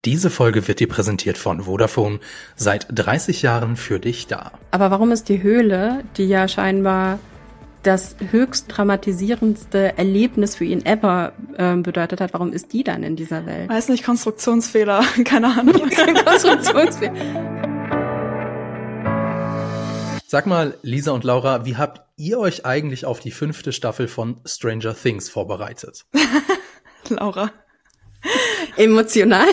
Diese Folge wird dir präsentiert von Vodafone, seit 30 Jahren für dich da. Aber warum ist die Höhle, die ja scheinbar das höchst dramatisierendste Erlebnis für ihn ever bedeutet hat, warum ist die dann in dieser Welt? Weiß nicht, Konstruktionsfehler, keine Ahnung. Konstruktionsfehler. Sag mal, Lisa und Laura, wie habt ihr euch eigentlich auf die 5. Staffel von Stranger Things vorbereitet? Laura. Emotional?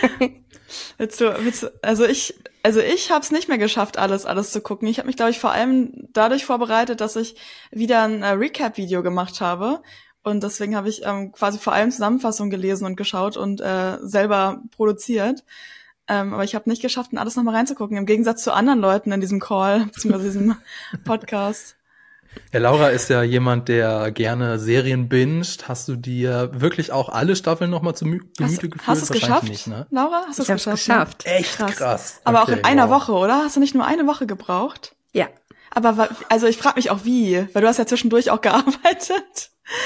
Also ich habe es nicht mehr geschafft, alles zu gucken. Ich habe mich, glaube ich, vor allem dadurch vorbereitet, dass ich wieder ein Recap-Video gemacht habe. Und deswegen habe ich quasi vor allem Zusammenfassungen gelesen und geschaut und selber produziert. Aber ich habe nicht geschafft, in alles nochmal reinzugucken, im Gegensatz zu anderen Leuten in diesem Call, beziehungsweise diesem Podcast. Ja, Laura ist ja jemand, der gerne Serien binged. Hast du dir wirklich auch alle Staffeln nochmal zu Gemüte geführt? Hast du es geschafft, nicht, ne? Laura? Hast du es geschafft? Echt krass. Aber okay, auch in einer Woche, oder? Hast du nicht nur eine Woche gebraucht? Ja. Aber also ich frage mich auch wie, weil du hast ja zwischendurch auch gearbeitet.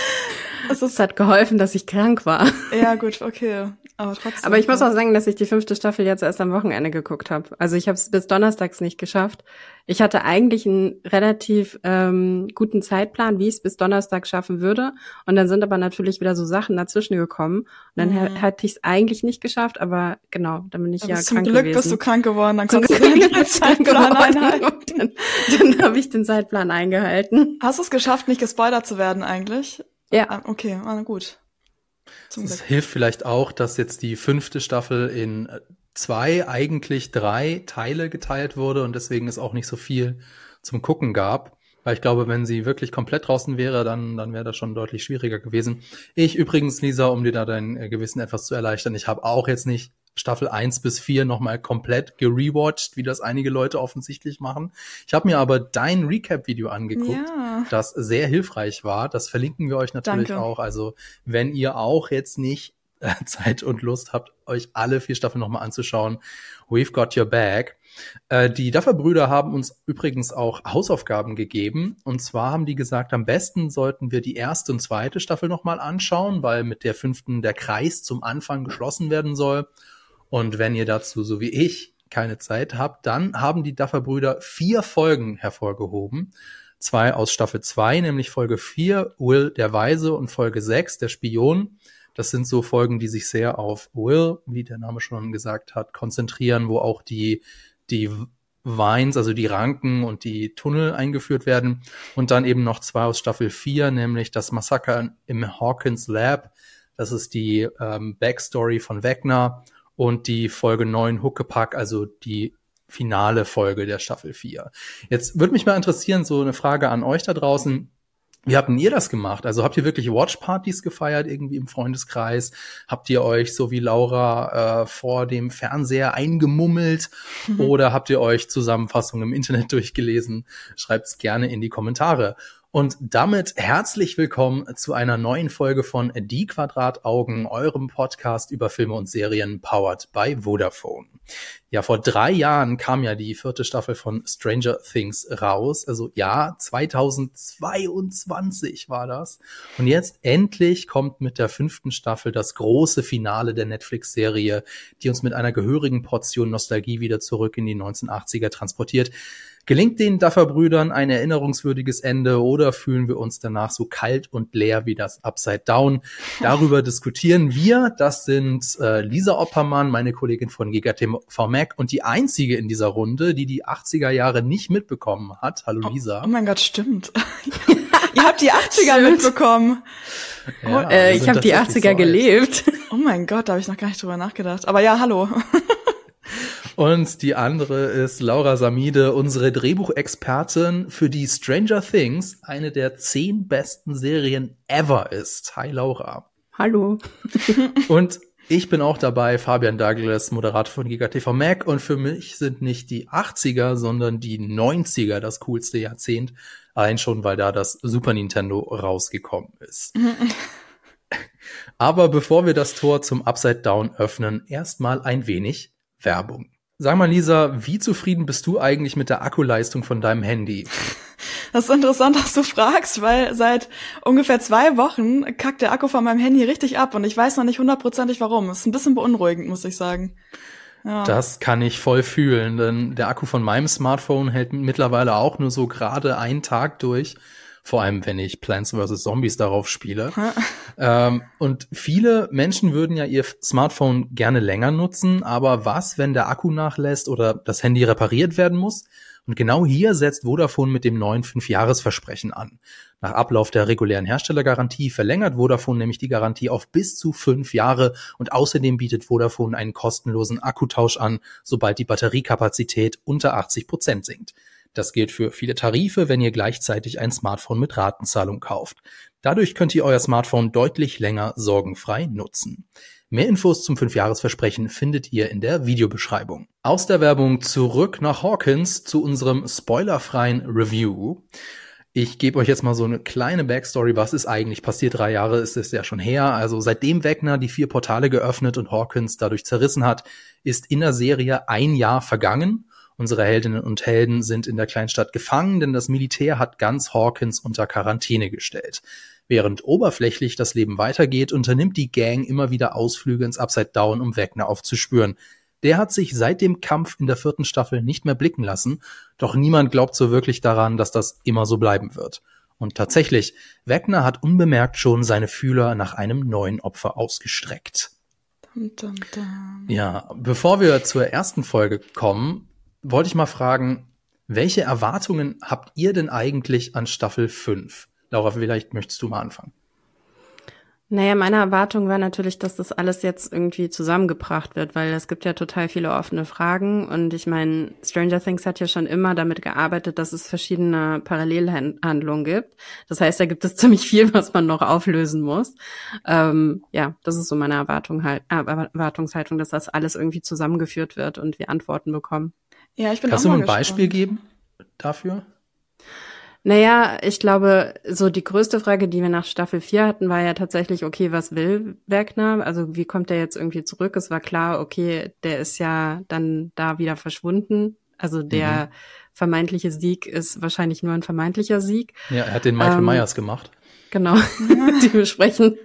Es hat geholfen, dass ich krank war. Ja, gut, okay. Aber trotzdem. Aber ich muss auch sagen, dass ich die 5. Staffel jetzt erst am Wochenende geguckt habe. Also ich habe es bis donnerstags nicht geschafft. Ich hatte eigentlich einen relativ guten Zeitplan, wie ich es bis Donnerstag schaffen würde. Und dann sind aber natürlich wieder so Sachen dazwischen gekommen. Und dann hatte ich es eigentlich nicht geschafft, aber genau, dann bin ich ja krank gewesen. Zum Glück bist du krank geworden, dann zum konntest Glück du den Zeitplan einhalten. Dann habe ich den Zeitplan eingehalten. Hast du es geschafft, nicht gespoilert zu werden eigentlich? Ja. Okay, na gut. Es hilft vielleicht auch, dass jetzt die 5. Staffel in 2, eigentlich 3 Teile geteilt wurde und deswegen es auch nicht so viel zum Gucken gab. Weil ich glaube, wenn sie wirklich komplett draußen wäre, dann wäre das schon deutlich schwieriger gewesen. Ich übrigens, Lisa, um dir da dein Gewissen etwas zu erleichtern, ich habe auch jetzt nicht Staffel 1 bis 4 nochmal komplett gerewatcht, wie das einige Leute offensichtlich machen. Ich habe mir aber dein Recap-Video angeguckt, das sehr hilfreich war. Das verlinken wir euch natürlich auch. Also wenn ihr auch jetzt nicht Zeit und Lust habt, euch alle 4 Staffeln nochmal anzuschauen, we've got your back. Die Duffer-Brüder haben uns übrigens auch Hausaufgaben gegeben. Und zwar haben die gesagt, am besten sollten wir die 1. und 2. Staffel nochmal anschauen, weil mit der 5. der Kreis zum Anfang geschlossen werden soll. Und wenn ihr dazu, so wie ich, keine Zeit habt, dann haben die Duffer-Brüder 4 Folgen hervorgehoben. 2 aus Staffel 2, nämlich Folge 4, Will der Weise, und Folge 6, der Spion. Das sind so Folgen, die sich sehr auf Will, wie der Name schon gesagt hat, konzentrieren, wo auch die Vines, also die Ranken und die Tunnel eingeführt werden. Und dann eben noch 2 aus Staffel 4, nämlich das Massaker im Hawkins Lab. Das ist die Backstory von Vecna. Und die Folge 9 Huckepack, also die finale Folge der Staffel 4. Jetzt würde mich mal interessieren, so eine Frage an euch da draußen. Wie habt denn ihr das gemacht? Also habt ihr wirklich Watchpartys gefeiert irgendwie im Freundeskreis? Habt ihr euch, so wie Laura, vor dem Fernseher eingemummelt? Oder habt ihr euch Zusammenfassungen im Internet durchgelesen? Schreibt's gerne in die Kommentare. Und damit herzlich willkommen zu einer neuen Folge von Die Quadrataugen, eurem Podcast über Filme und Serien, powered by Vodafone. Ja, vor 3 Jahren kam ja die 4. Staffel von Stranger Things raus. Also ja, 2022 war das. Und jetzt endlich kommt mit der 5. Staffel das große Finale der Netflix-Serie, die uns mit einer gehörigen Portion Nostalgie wieder zurück in die 1980er transportiert. Gelingt den Duffer-Brüdern ein erinnerungswürdiges Ende oder fühlen wir uns danach so kalt und leer wie das Upside Down? Darüber diskutieren wir. Das sind Lisa Oppermann, meine Kollegin von GigaTV Mac, und die einzige in dieser Runde, die 80er Jahre nicht mitbekommen hat. Hallo Lisa. Oh mein Gott, stimmt. Ihr habt die 80er mitbekommen. Ja, ich habe die 80er so gelebt. Oh mein Gott, da habe ich noch gar nicht drüber nachgedacht. Aber ja, hallo. Und die andere ist Laura Samide, unsere Drehbuchexpertin, für die Stranger Things eine der 10 besten Serien ever ist. Hi Laura. Hallo. Und ich bin auch dabei, Fabian Douglas, Moderator von GigaTV Mac. Und für mich sind nicht die 80er, sondern die 90er das coolste Jahrzehnt. Allein schon, weil da das Super Nintendo rausgekommen ist. Aber bevor wir das Tor zum Upside Down öffnen, erstmal ein wenig Werbung. Sag mal, Lisa, wie zufrieden bist du eigentlich mit der Akkuleistung von deinem Handy? Das ist interessant, dass du fragst, weil seit ungefähr 2 Wochen kackt der Akku von meinem Handy richtig ab und ich weiß noch nicht 100%ig warum. Das ist ein bisschen beunruhigend, muss ich sagen. Ja. Das kann ich voll fühlen, denn der Akku von meinem Smartphone hält mittlerweile auch nur so gerade einen Tag durch. Vor allem, wenn ich Plants vs. Zombies darauf spiele. Und viele Menschen würden ja ihr Smartphone gerne länger nutzen, aber was, wenn der Akku nachlässt oder das Handy repariert werden muss? Und genau hier setzt Vodafone mit dem neuen 5-Jahres-Versprechen an. Nach Ablauf der regulären Herstellergarantie verlängert Vodafone nämlich die Garantie auf bis zu 5 Jahre und außerdem bietet Vodafone einen kostenlosen Akkutausch an, sobald die Batteriekapazität unter 80% sinkt. Das gilt für viele Tarife, wenn ihr gleichzeitig ein Smartphone mit Ratenzahlung kauft. Dadurch könnt ihr euer Smartphone deutlich länger sorgenfrei nutzen. Mehr Infos zum 5-Jahres-Versprechen findet ihr in der Videobeschreibung. Aus der Werbung zurück nach Hawkins zu unserem spoilerfreien Review. Ich gebe euch jetzt mal so eine kleine Backstory. Was ist eigentlich passiert? 3 Jahre ist es ja schon her. Also seitdem Vecna die 4 Portale geöffnet und Hawkins dadurch zerrissen hat, ist in der Serie 1 Jahr vergangen. Unsere Heldinnen und Helden sind in der Kleinstadt gefangen, denn das Militär hat ganz Hawkins unter Quarantäne gestellt. Während oberflächlich das Leben weitergeht, unternimmt die Gang immer wieder Ausflüge ins Upside Down, um Vecna aufzuspüren. Der hat sich seit dem Kampf in der 4. Staffel nicht mehr blicken lassen, doch niemand glaubt so wirklich daran, dass das immer so bleiben wird. Und tatsächlich, Vecna hat unbemerkt schon seine Fühler nach einem neuen Opfer ausgestreckt. Dum, dum, dum. Ja, bevor wir zur ersten Folge kommen, wollte ich mal fragen, welche Erwartungen habt ihr denn eigentlich an Staffel 5? Laura, vielleicht möchtest du mal anfangen. Naja, meine Erwartung war natürlich, dass das alles jetzt irgendwie zusammengebracht wird, weil es gibt ja total viele offene Fragen und ich meine, Stranger Things hat ja schon immer damit gearbeitet, dass es verschiedene Parallelhandlungen gibt. Das heißt, da gibt es ziemlich viel, was man noch auflösen muss. Ja, das ist so meine Erwartungshaltung, dass das alles irgendwie zusammengeführt wird und wir Antworten bekommen. Ja, ich bin Kannst auch du mal ein Beispiel geben dafür? Naja, ich glaube, so die größte Frage, die wir nach Staffel 4 hatten, war ja tatsächlich, okay, was will Vecna? Also wie kommt der jetzt irgendwie zurück? Es war klar, okay, der ist ja dann da wieder verschwunden. Also der vermeintliche Sieg ist wahrscheinlich nur ein vermeintlicher Sieg. Ja, er hat den Michael Myers gemacht. Genau, dementsprechend.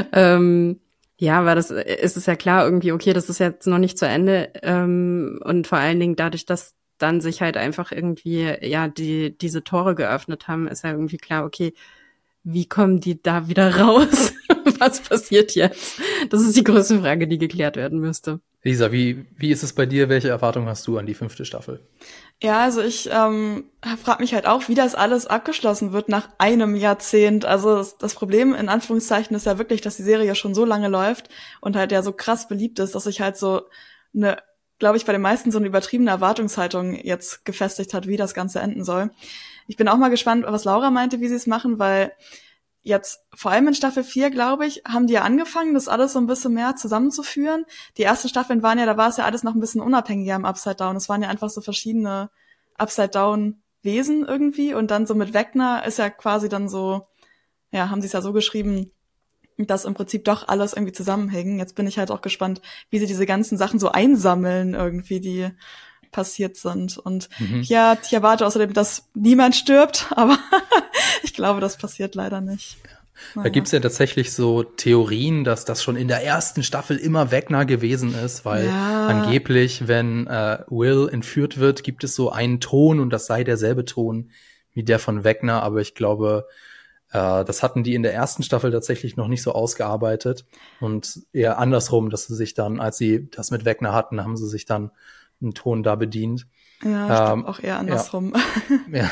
Ja, ist es ja klar irgendwie, okay, das ist jetzt noch nicht zu Ende. Und vor allen Dingen dadurch, dass dann sich halt einfach irgendwie, ja, diese Tore geöffnet haben, ist ja irgendwie klar, okay, wie kommen die da wieder raus? Was passiert jetzt? Das ist die größte Frage, die geklärt werden müsste. Lisa, wie ist es bei dir? Welche Erwartungen hast du an die 5. Staffel? Ja, also ich frage mich halt auch, wie das alles abgeschlossen wird nach einem Jahrzehnt. Also das Problem in Anführungszeichen ist ja wirklich, dass die Serie schon so lange läuft und halt ja so krass beliebt ist, dass ich halt so eine, glaube ich, bei den meisten so eine übertriebene Erwartungshaltung jetzt gefestigt hat, wie das Ganze enden soll. Ich bin auch mal gespannt, was Laura meinte, wie sie es machen, weil jetzt, vor allem in Staffel 4, glaube ich, haben die ja angefangen, das alles so ein bisschen mehr zusammenzuführen. Die ersten Staffeln waren ja, da war es ja alles noch ein bisschen unabhängiger im Upside Down. Es waren ja einfach so verschiedene Upside Down Wesen irgendwie. Und dann so mit Vecna ist ja quasi dann so, ja, haben sie es ja so geschrieben, dass im Prinzip doch alles irgendwie zusammenhängen. Jetzt bin ich halt auch gespannt, wie sie diese ganzen Sachen so einsammeln irgendwie, die passiert sind. Und ja, ich erwarte außerdem, dass niemand stirbt, aber ich glaube, das passiert leider nicht. Da gibt's ja tatsächlich so Theorien, dass das schon in der ersten Staffel immer Vecna gewesen ist, weil angeblich, wenn Will entführt wird, gibt es so einen Ton und das sei derselbe Ton wie der von Vecna, aber ich glaube, das hatten die in der ersten Staffel tatsächlich noch nicht so ausgearbeitet und eher andersrum, dass sie sich dann, als sie das mit Vecna hatten, haben sie sich dann einen Ton da bedient. Ja, ich glaube auch eher andersrum. Ja,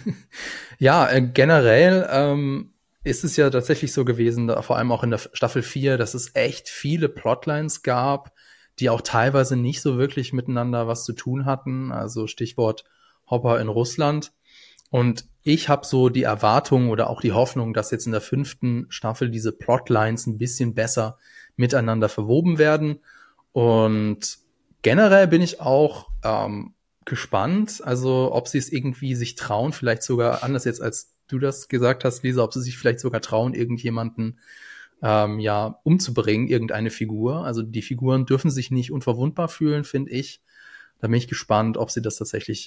ja generell ist es ja tatsächlich so gewesen, vor allem auch in der Staffel 4, dass es echt viele Plotlines gab, die auch teilweise nicht so wirklich miteinander was zu tun hatten. Also Stichwort Hopper in Russland. Und ich habe so die Erwartung oder auch die Hoffnung, dass jetzt in der 5. Staffel diese Plotlines ein bisschen besser miteinander verwoben werden. Und generell bin ich auch gespannt, also ob sie es irgendwie sich trauen, vielleicht sogar anders jetzt als du das gesagt hast, Lisa, ob sie sich vielleicht sogar trauen, irgendjemanden umzubringen, irgendeine Figur. Also die Figuren dürfen sich nicht unverwundbar fühlen, finde ich. Da bin ich gespannt, ob sie das tatsächlich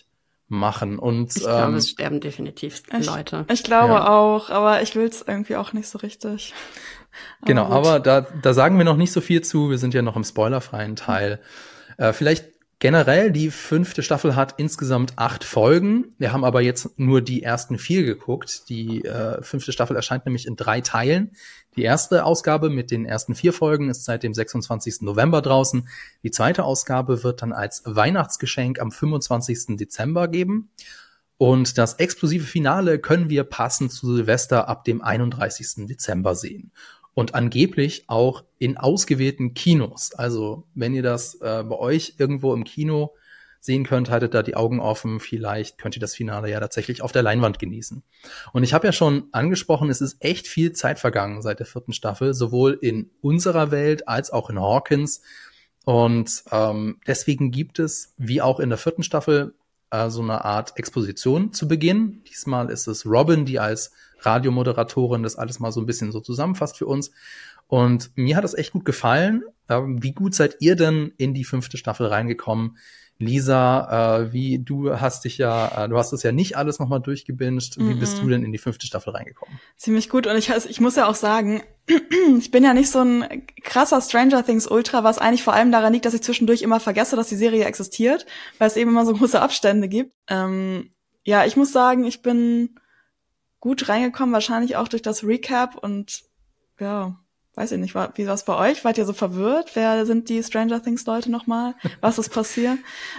machen. Und ich glaube, es sterben definitiv Leute. Ich glaube auch, aber ich will es irgendwie auch nicht so richtig. Genau, aber da sagen wir noch nicht so viel zu. Wir sind ja noch im spoilerfreien Teil. Vielleicht generell, die 5. Staffel hat insgesamt 8 Folgen. Wir haben aber jetzt nur die ersten 4 geguckt. Die 5. Staffel erscheint nämlich in 3 Teilen. Die erste Ausgabe mit den ersten 4 Folgen ist seit dem 26. November draußen. Die zweite Ausgabe wird dann als Weihnachtsgeschenk am 25. Dezember geben. Und das explosive Finale können wir passend zu Silvester ab dem 31. Dezember sehen. Und angeblich auch in ausgewählten Kinos. Also wenn ihr das bei euch irgendwo im Kino sehen könnt, haltet da die Augen offen. Vielleicht könnt ihr das Finale ja tatsächlich auf der Leinwand genießen. Und ich habe ja schon angesprochen, es ist echt viel Zeit vergangen seit der 4. Staffel, sowohl in unserer Welt als auch in Hawkins. Und deswegen gibt es, wie auch in der 4. Staffel, so eine Art Exposition zu Beginn. Diesmal ist es Robin, die als Radiomoderatorin das alles mal so ein bisschen so zusammenfasst für uns. Und mir hat das echt gut gefallen. Wie gut seid ihr denn in die 5. Staffel reingekommen? Lisa, du hast es ja nicht alles nochmal durchgebinged. Wie bist du denn in die 5. Staffel reingekommen? Ziemlich gut. Und ich muss ja auch sagen, ich bin ja nicht so ein krasser Stranger Things Ultra, was eigentlich vor allem daran liegt, dass ich zwischendurch immer vergesse, dass die Serie existiert, weil es eben immer so große Abstände gibt. Ja, ich muss sagen, ich bin gut reingekommen, wahrscheinlich auch durch das Recap und ja, weiß ich nicht, wie war es bei euch? Wart ihr so verwirrt? Wer sind die Stranger Things Leute nochmal? Was ist passiert?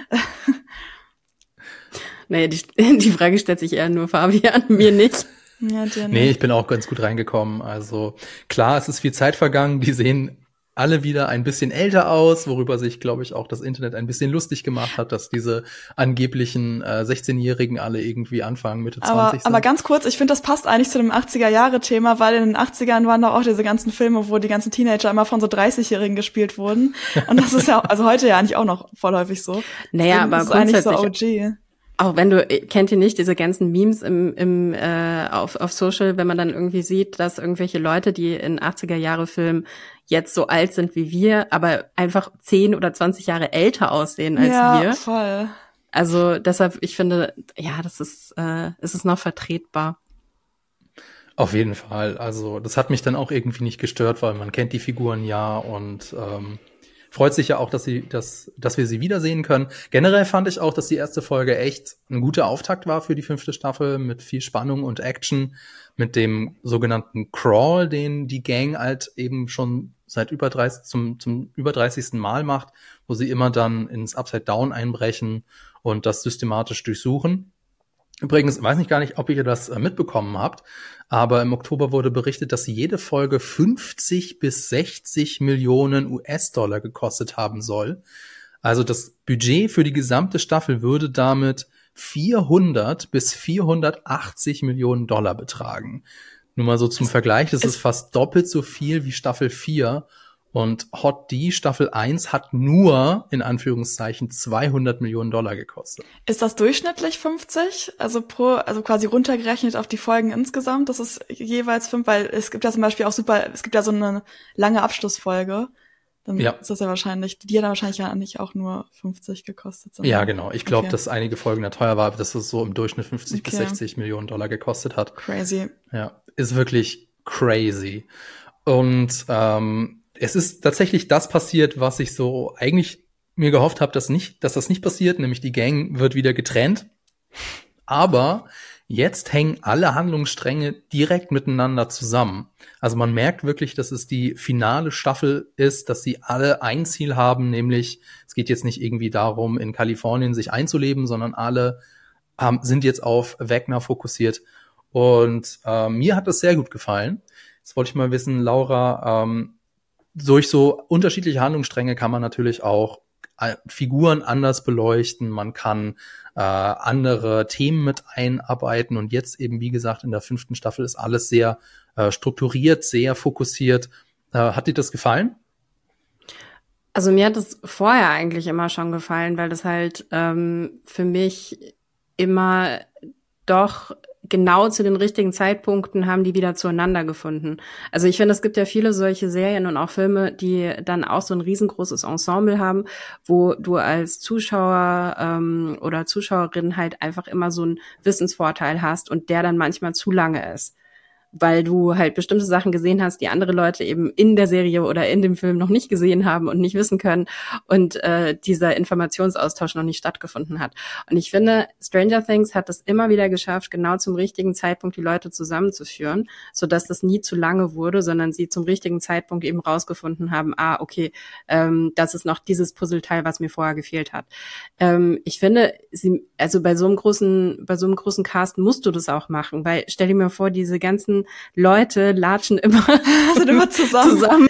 Nee, die Frage stellt sich eher nur Fabian, mir nicht. Ja, dir nicht. Nee, ich bin auch ganz gut reingekommen. Also klar, es ist viel Zeit vergangen. Die sehen alle wieder ein bisschen älter aus, worüber sich, glaube ich, auch das Internet ein bisschen lustig gemacht hat, dass diese angeblichen 16-Jährigen alle irgendwie Anfang, Mitte 20 sind. Aber ganz kurz, ich finde, das passt eigentlich zu dem 80er-Jahre-Thema, weil in den 80ern waren da auch diese ganzen Filme, wo die ganzen Teenager immer von so 30-Jährigen gespielt wurden. Und das ist ja, also heute ja eigentlich auch noch voll häufig so. Naja, aber das ist eigentlich so grundsätzlich OG. auch kennt ihr nicht diese ganzen Memes auf Social, wenn man dann irgendwie sieht, dass irgendwelche Leute, die in 80er-Jahre-Filmen jetzt so alt sind wie wir, aber einfach 10 oder 20 Jahre älter aussehen als wir. Ja, voll. Also deshalb, ich finde, ja, es ist noch vertretbar. Auf jeden Fall. Also das hat mich dann auch irgendwie nicht gestört, weil man kennt die Figuren ja und freut sich ja auch, dass wir sie wiedersehen können. Generell fand ich auch, dass die erste Folge echt ein guter Auftakt war für die 5. Staffel mit viel Spannung und Action, mit dem sogenannten Crawl, den die Gang halt eben schon seit über 30 zum über 30. Mal macht, wo sie immer dann ins Upside Down einbrechen und das systematisch durchsuchen. Übrigens, weiß ich gar nicht, ob ihr das mitbekommen habt, aber im Oktober wurde berichtet, dass jede Folge 50 bis 60 Millionen US-Dollar gekostet haben soll. Also das Budget für die gesamte Staffel würde damit 400 bis 480 Millionen Dollar betragen. Nur mal so zum Vergleich, das ist fast doppelt so viel wie Staffel 4. Und Hot D Staffel 1 hat nur, in Anführungszeichen, 200 Millionen Dollar gekostet. Ist das durchschnittlich 50? Also quasi runtergerechnet auf die Folgen insgesamt? Das ist jeweils 5, weil es gibt ja zum Beispiel auch es gibt ja so eine lange Abschlussfolge. Dann ist das ja wahrscheinlich, die dann wahrscheinlich ja nicht auch nur 50 gekostet. Ja, genau. Ich glaube, dass einige Folgen da teuer war, dass es so im Durchschnitt 50 bis 60 Millionen Dollar gekostet hat. Crazy. Ja, ist wirklich crazy. Und es ist tatsächlich das passiert, was ich so eigentlich mir gehofft habe, dass das nicht passiert, nämlich die Gang wird wieder getrennt. Aber jetzt hängen alle Handlungsstränge direkt miteinander zusammen. Also man merkt wirklich, dass es die finale Staffel ist, dass sie alle ein Ziel haben, nämlich es geht jetzt nicht irgendwie darum, in Kalifornien sich einzuleben, sondern alle sind jetzt auf Wagner fokussiert. Und mir hat das sehr gut gefallen. Jetzt wollte ich mal wissen, Laura, durch so unterschiedliche Handlungsstränge kann man natürlich auch Figuren anders beleuchten, man kann andere Themen mit einarbeiten und jetzt eben, wie gesagt, in der 5. Staffel ist alles sehr strukturiert, sehr fokussiert. Hat dir das gefallen? Also mir hat es vorher eigentlich immer schon gefallen, weil das halt für mich immer doch genau zu den richtigen Zeitpunkten haben die wieder zueinander gefunden. Also ich finde, es gibt ja viele solche Serien und auch Filme, die dann auch so ein riesengroßes Ensemble haben, wo du als Zuschauer oder Zuschauerin halt einfach immer so einen Wissensvorteil hast und der dann manchmal zu lange ist, weil du halt bestimmte Sachen gesehen hast, die andere Leute eben in der Serie oder in dem Film noch nicht gesehen haben und nicht wissen können und dieser Informationsaustausch noch nicht stattgefunden hat. Und ich finde, Stranger Things hat es immer wieder geschafft, genau zum richtigen Zeitpunkt die Leute zusammenzuführen, sodass das nie zu lange wurde, sondern sie zum richtigen Zeitpunkt eben rausgefunden haben, okay, das ist noch dieses Puzzleteil, was mir vorher gefehlt hat. Ich finde, also bei so einem großen Cast musst du das auch machen, weil stell dir mal vor, diese ganzen Leute latschen immer, sind immer zusammen.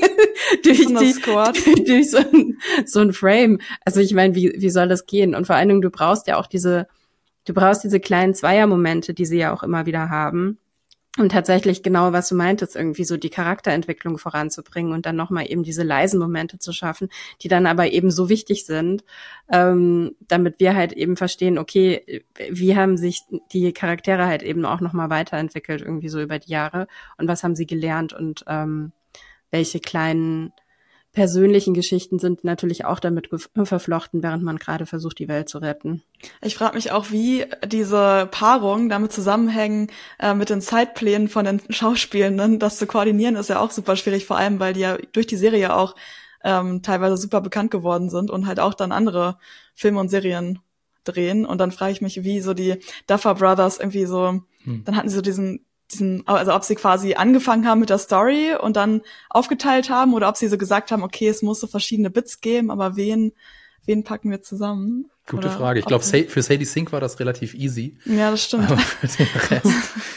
durch so ein Frame. Also ich meine, wie soll das gehen? Und vor allen Dingen, du brauchst diese kleinen Zweiermomente, die sie ja auch immer wieder haben. Und tatsächlich genau, was du meintest, irgendwie so die Charakterentwicklung voranzubringen und dann nochmal eben diese leisen Momente zu schaffen, die dann aber eben so wichtig sind, damit wir halt eben verstehen, okay, wie haben sich die Charaktere halt eben auch nochmal weiterentwickelt irgendwie so über die Jahre und was haben sie gelernt und welche kleinen persönlichen Geschichten sind natürlich auch damit verflochten, während man gerade versucht, die Welt zu retten. Ich frage mich auch, wie diese Paarungen damit zusammenhängen mit den Zeitplänen von den Schauspielenden. Das zu koordinieren ist ja auch super schwierig, vor allem, weil die ja durch die Serie auch teilweise super bekannt geworden sind und halt auch dann andere Filme und Serien drehen. Und dann frage ich mich, wie so die Duffer Brothers irgendwie so, dann hatten sie so diesen, also ob sie quasi angefangen haben mit der Story und dann aufgeteilt haben oder ob sie so gesagt haben, okay, es muss so verschiedene Bits geben, aber wen packen wir zusammen? Gute Frage. Ich glaube, für Sadie Sink war das relativ easy. Ja, das stimmt. Aber für den Rest.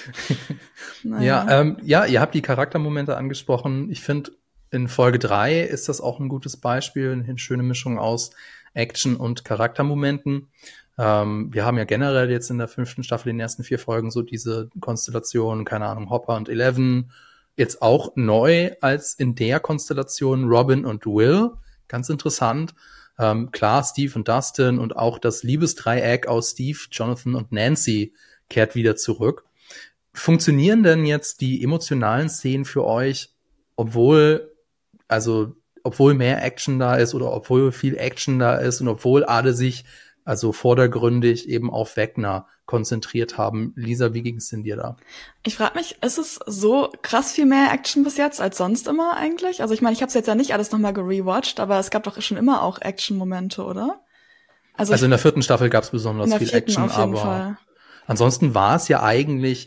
Naja. Ja, ihr habt die Charaktermomente angesprochen. Ich finde, in Folge 3 ist das auch ein gutes Beispiel, eine schöne Mischung aus Action und Charaktermomenten. Wir haben ja generell jetzt in der 5. Staffel in den ersten 4 Folgen so diese Konstellation, keine Ahnung, Hopper und Eleven. Jetzt auch neu als in der Konstellation Robin und Will. Ganz interessant. Klar, Steve und Dustin und auch das Liebesdreieck aus Steve, Jonathan und Nancy kehrt wieder zurück. Funktionieren denn jetzt die emotionalen Szenen für euch, obwohl mehr Action da ist oder obwohl viel Action da ist und obwohl alle sich also vordergründig eben auf Wegner konzentriert haben? Lisa, wie ging es denn dir da? Ich frage mich, ist es so krass viel mehr Action bis jetzt als sonst immer eigentlich? Also ich meine, ich habe es jetzt ja nicht alles nochmal gerewatcht, aber es gab doch schon immer auch Action-Momente, oder? Also in der 4. Staffel gab es besonders viel Action, auf jeden Fall. Ansonsten war es ja eigentlich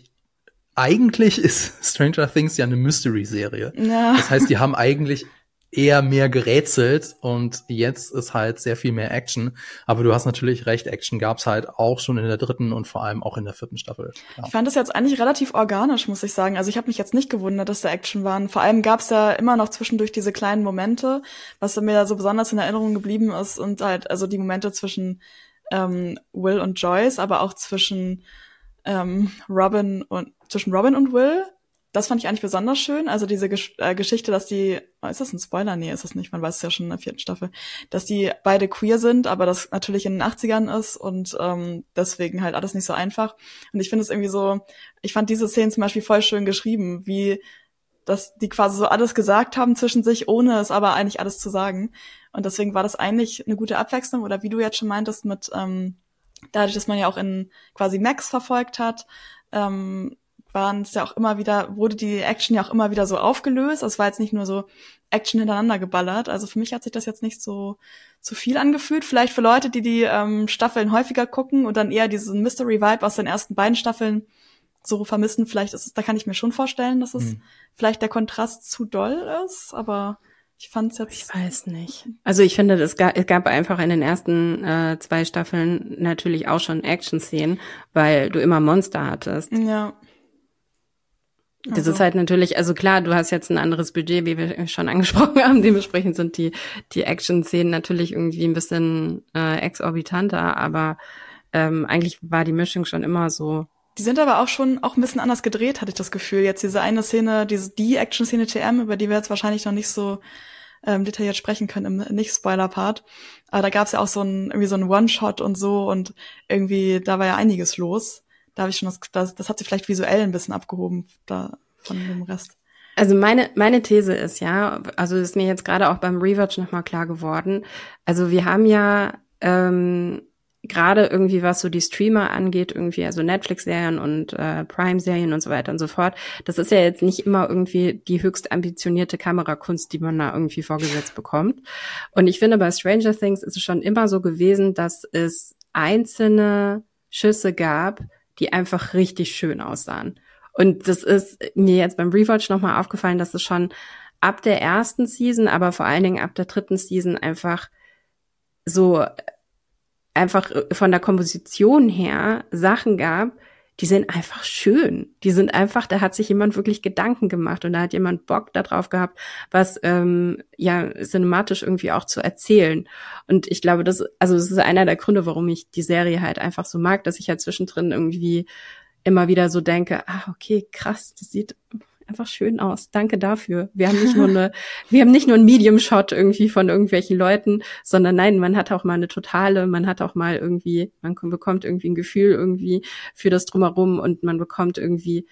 ist Stranger Things ja eine Mystery-Serie. Ja. Das heißt, die haben eigentlich eher mehr gerätselt und jetzt ist halt sehr viel mehr Action. Aber du hast natürlich recht, Action gab's halt auch schon in der 3. und vor allem auch in der 4. Staffel. Ja. Ich fand das jetzt eigentlich relativ organisch, muss ich sagen. Also ich habe mich jetzt nicht gewundert, dass da Action waren. Vor allem gab's ja immer noch zwischendurch diese kleinen Momente, was mir da so besonders in Erinnerung geblieben ist und halt also die Momente zwischen Will und Joyce, aber auch zwischen Robin und Will. Das fand ich eigentlich besonders schön. Also diese Geschichte, dass die, ist das ein Spoiler? Nee, ist es nicht. Man weiß es ja schon in der 4. Staffel. Dass die beide queer sind, aber das natürlich in den 80ern ist und deswegen halt alles nicht so einfach. Und ich finde es irgendwie so, ich fand diese Szenen zum Beispiel voll schön geschrieben, wie dass die quasi so alles gesagt haben zwischen sich, ohne es aber eigentlich alles zu sagen. Und deswegen war das eigentlich eine gute Abwechslung. Oder wie du jetzt schon meintest, mit dadurch, dass man ja auch in quasi Max verfolgt hat, waren es ja auch immer wieder, wurde die Action ja auch immer wieder so aufgelöst. Es war jetzt nicht nur so Action hintereinander geballert. Also für mich hat sich das jetzt nicht so viel angefühlt. Vielleicht für Leute, die Staffeln häufiger gucken und dann eher diesen Mystery-Vibe aus den ersten beiden Staffeln so vermissen. Vielleicht ist es, da kann ich mir schon vorstellen, dass es vielleicht der Kontrast zu doll ist, aber ich fand's jetzt. Ich weiß nicht. Also ich finde, es gab einfach in den ersten 2 Staffeln natürlich auch schon Action-Szenen, weil du immer Monster hattest. Ja. Das ist halt natürlich, also klar, du hast jetzt ein anderes Budget, wie wir schon angesprochen haben. Dementsprechend sind die Action-Szenen natürlich irgendwie ein bisschen exorbitanter, aber eigentlich war die Mischung schon immer so. Die sind aber auch schon ein bisschen anders gedreht, hatte ich das Gefühl. Jetzt diese eine Szene, die Action-Szene TM, über die wir jetzt wahrscheinlich noch nicht so detailliert sprechen können im Nicht-Spoiler-Part. Aber da gab's ja auch so ein One-Shot und so und irgendwie, da war ja einiges los. da habe ich schon das hat sie vielleicht visuell ein bisschen abgehoben da von dem Rest. Also meine These ist ja, also ist mir jetzt gerade auch beim Rewatch nochmal klar geworden, also wir haben ja gerade irgendwie, was so die Streamer angeht, irgendwie, also Netflix-Serien und Prime-Serien und so weiter und so fort, das ist ja jetzt nicht immer irgendwie die höchst ambitionierte Kamerakunst, die man da irgendwie vorgesetzt bekommt. Und ich finde, bei Stranger Things ist es schon immer so gewesen, dass es einzelne Schüsse gab, die einfach richtig schön aussahen. Und das ist mir jetzt beim Rewatch nochmal aufgefallen, dass es schon ab der ersten Season, aber vor allen Dingen ab der dritten Season einfach von der Komposition her Sachen gab, die sind einfach schön. Die sind einfach, da hat sich jemand wirklich Gedanken gemacht und da hat jemand Bock darauf gehabt, was cinematisch irgendwie auch zu erzählen. Und ich glaube, das ist einer der Gründe, warum ich die Serie halt einfach so mag, dass ich halt zwischendrin irgendwie immer wieder so denke, okay, krass, das sieht einfach schön aus. Danke dafür. Wir haben nicht nur einen Medium-Shot irgendwie von irgendwelchen Leuten, sondern nein, man hat auch mal eine totale, man bekommt irgendwie ein Gefühl irgendwie für das Drumherum und man bekommt irgendwie,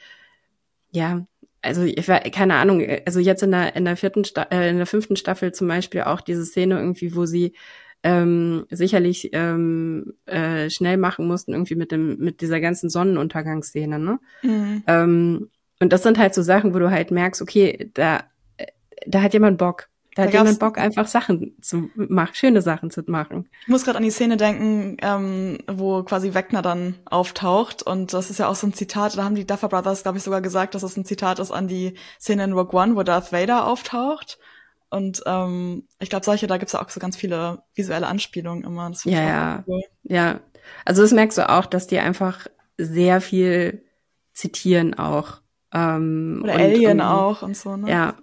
also keine Ahnung, also jetzt in der 5. Staffel zum Beispiel auch diese Szene irgendwie, wo sie sicherlich schnell machen mussten irgendwie mit dieser ganzen Sonnenuntergangsszene, ne? Mhm. Und das sind halt so Sachen, wo du halt merkst, okay, da hat jemand Bock. Da hat jemand Bock, einfach schöne Sachen zu machen. Ich muss gerade an die Szene denken, wo quasi Vecna dann auftaucht. Und das ist ja auch so ein Zitat, da haben die Duffer Brothers, glaube ich, sogar gesagt, dass es ein Zitat ist an die Szene in Rogue One, wo Darth Vader auftaucht. Und ich glaube, da gibt's ja auch so ganz viele visuelle Anspielungen immer. Das finde ich auch cool. Ja, also das merkst du auch, dass die einfach sehr viel zitieren auch. Oder Alien auch und so, ne? Ja.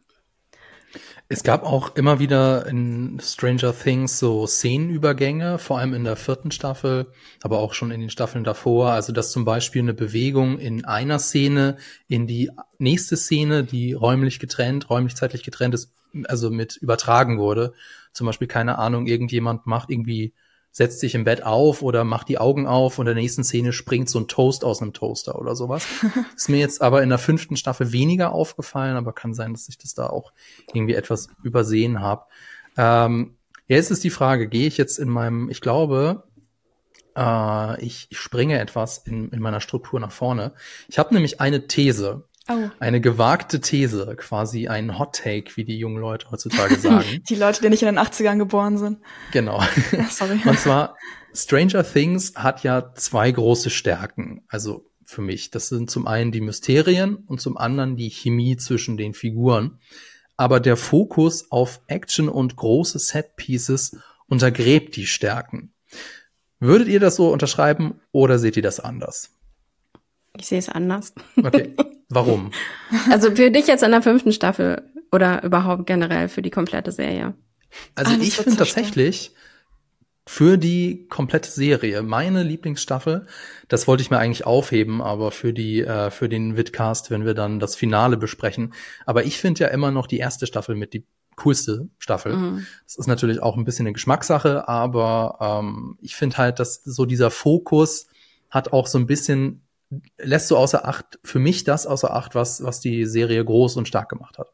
Es gab auch immer wieder in Stranger Things so Szenenübergänge, vor allem in der 4. Staffel, aber auch schon in den Staffeln davor. Also dass zum Beispiel eine Bewegung in einer Szene in die nächste Szene, die räumlich zeitlich getrennt ist, also mit übertragen wurde. Zum Beispiel, keine Ahnung, irgendjemand setzt sich im Bett auf oder macht die Augen auf und in der nächsten Szene springt so ein Toast aus einem Toaster oder sowas. Ist mir jetzt aber in der 5. Staffel weniger aufgefallen, aber kann sein, dass ich das da auch irgendwie etwas übersehen habe. Jetzt ist die Frage, gehe ich jetzt ich glaube, ich springe etwas in meiner Struktur nach vorne. Ich habe nämlich eine These. Oh. Eine gewagte These, quasi ein Hot Take, wie die jungen Leute heutzutage sagen. Die Leute, die nicht in den 80ern geboren sind. Genau. Sorry. Und zwar, Stranger Things hat ja 2 große Stärken, also für mich. Das sind zum einen die Mysterien und zum anderen die Chemie zwischen den Figuren. Aber der Fokus auf Action und große Set-Pieces untergräbt die Stärken. Würdet ihr das so unterschreiben oder seht ihr das anders? Ich sehe es anders. Okay. Warum? Also für dich jetzt in der 5. Staffel oder überhaupt generell für die komplette Serie? Also ich finde tatsächlich für die komplette Serie meine Lieblingsstaffel, das wollte ich mir eigentlich aufheben, aber für den Vidcast, wenn wir dann das Finale besprechen. Aber ich finde ja immer noch die 1. Staffel mit die coolste Staffel. Mhm. Das ist natürlich auch ein bisschen eine Geschmackssache, aber ich finde halt, dass so dieser Fokus hat auch so ein bisschen lässt so außer Acht, für mich das außer Acht, was die Serie groß und stark gemacht hat.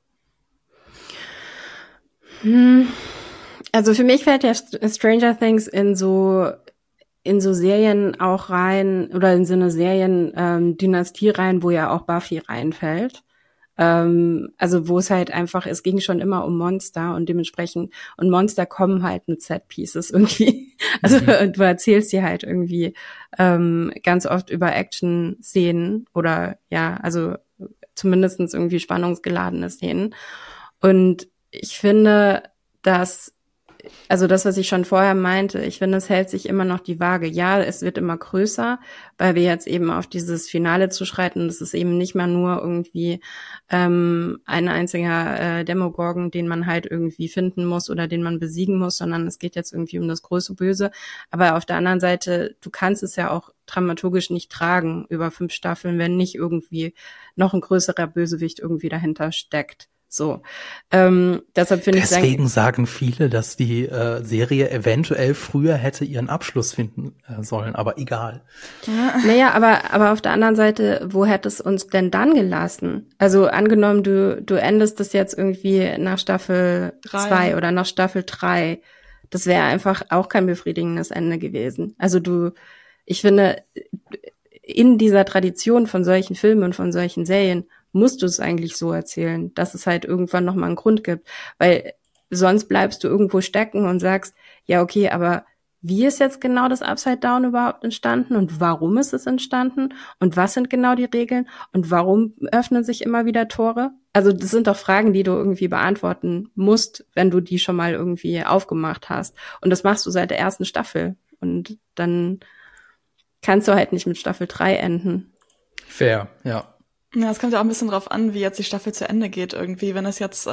Also für mich fällt ja Stranger Things in so Serien auch rein, oder in so eine Serien-Dynastie rein, wo ja auch Buffy reinfällt. Also wo es halt einfach, es ging schon immer um Monster und dementsprechend, und Monster kommen halt mit Set-Pieces irgendwie. Also du erzählst dir halt irgendwie ganz oft über Action-Szenen oder also zumindestens irgendwie spannungsgeladene Szenen. Und ich finde, dass also das, was ich schon vorher meinte, ich finde, es hält sich immer noch die Waage. Ja, es wird immer größer, weil wir jetzt eben auf dieses Finale zuschreiten. Das ist eben nicht mehr nur irgendwie ein einziger Demogorgon, den man halt irgendwie finden muss oder den man besiegen muss, sondern es geht jetzt irgendwie um das große Böse. Aber auf der anderen Seite, du kannst es ja auch dramaturgisch nicht tragen über 5 Staffeln, wenn nicht irgendwie noch ein größerer Bösewicht irgendwie dahinter steckt. So, deshalb finde ich deswegen sagen viele, dass die Serie eventuell früher hätte ihren Abschluss finden sollen, aber egal. Naja, aber auf der anderen Seite, wo hätte es uns denn dann gelassen? Also angenommen, du endest das jetzt irgendwie nach Staffel 2 oder nach Staffel 3. Das wäre einfach auch kein befriedigendes Ende gewesen. Also ich finde, in dieser Tradition von solchen Filmen und von solchen Serien musst du es eigentlich so erzählen, dass es halt irgendwann nochmal einen Grund gibt. Weil sonst bleibst du irgendwo stecken und sagst, ja, okay, aber wie ist jetzt genau das Upside Down überhaupt entstanden und warum ist es entstanden und was sind genau die Regeln und warum öffnen sich immer wieder Tore? Also das sind doch Fragen, die du irgendwie beantworten musst, wenn du die schon mal irgendwie aufgemacht hast. Und das machst du seit der ersten Staffel. Und dann kannst du halt nicht mit Staffel 3 enden. Fair, ja. Ja, es kommt ja auch ein bisschen drauf an, wie jetzt die Staffel zu Ende geht irgendwie. Wenn es jetzt,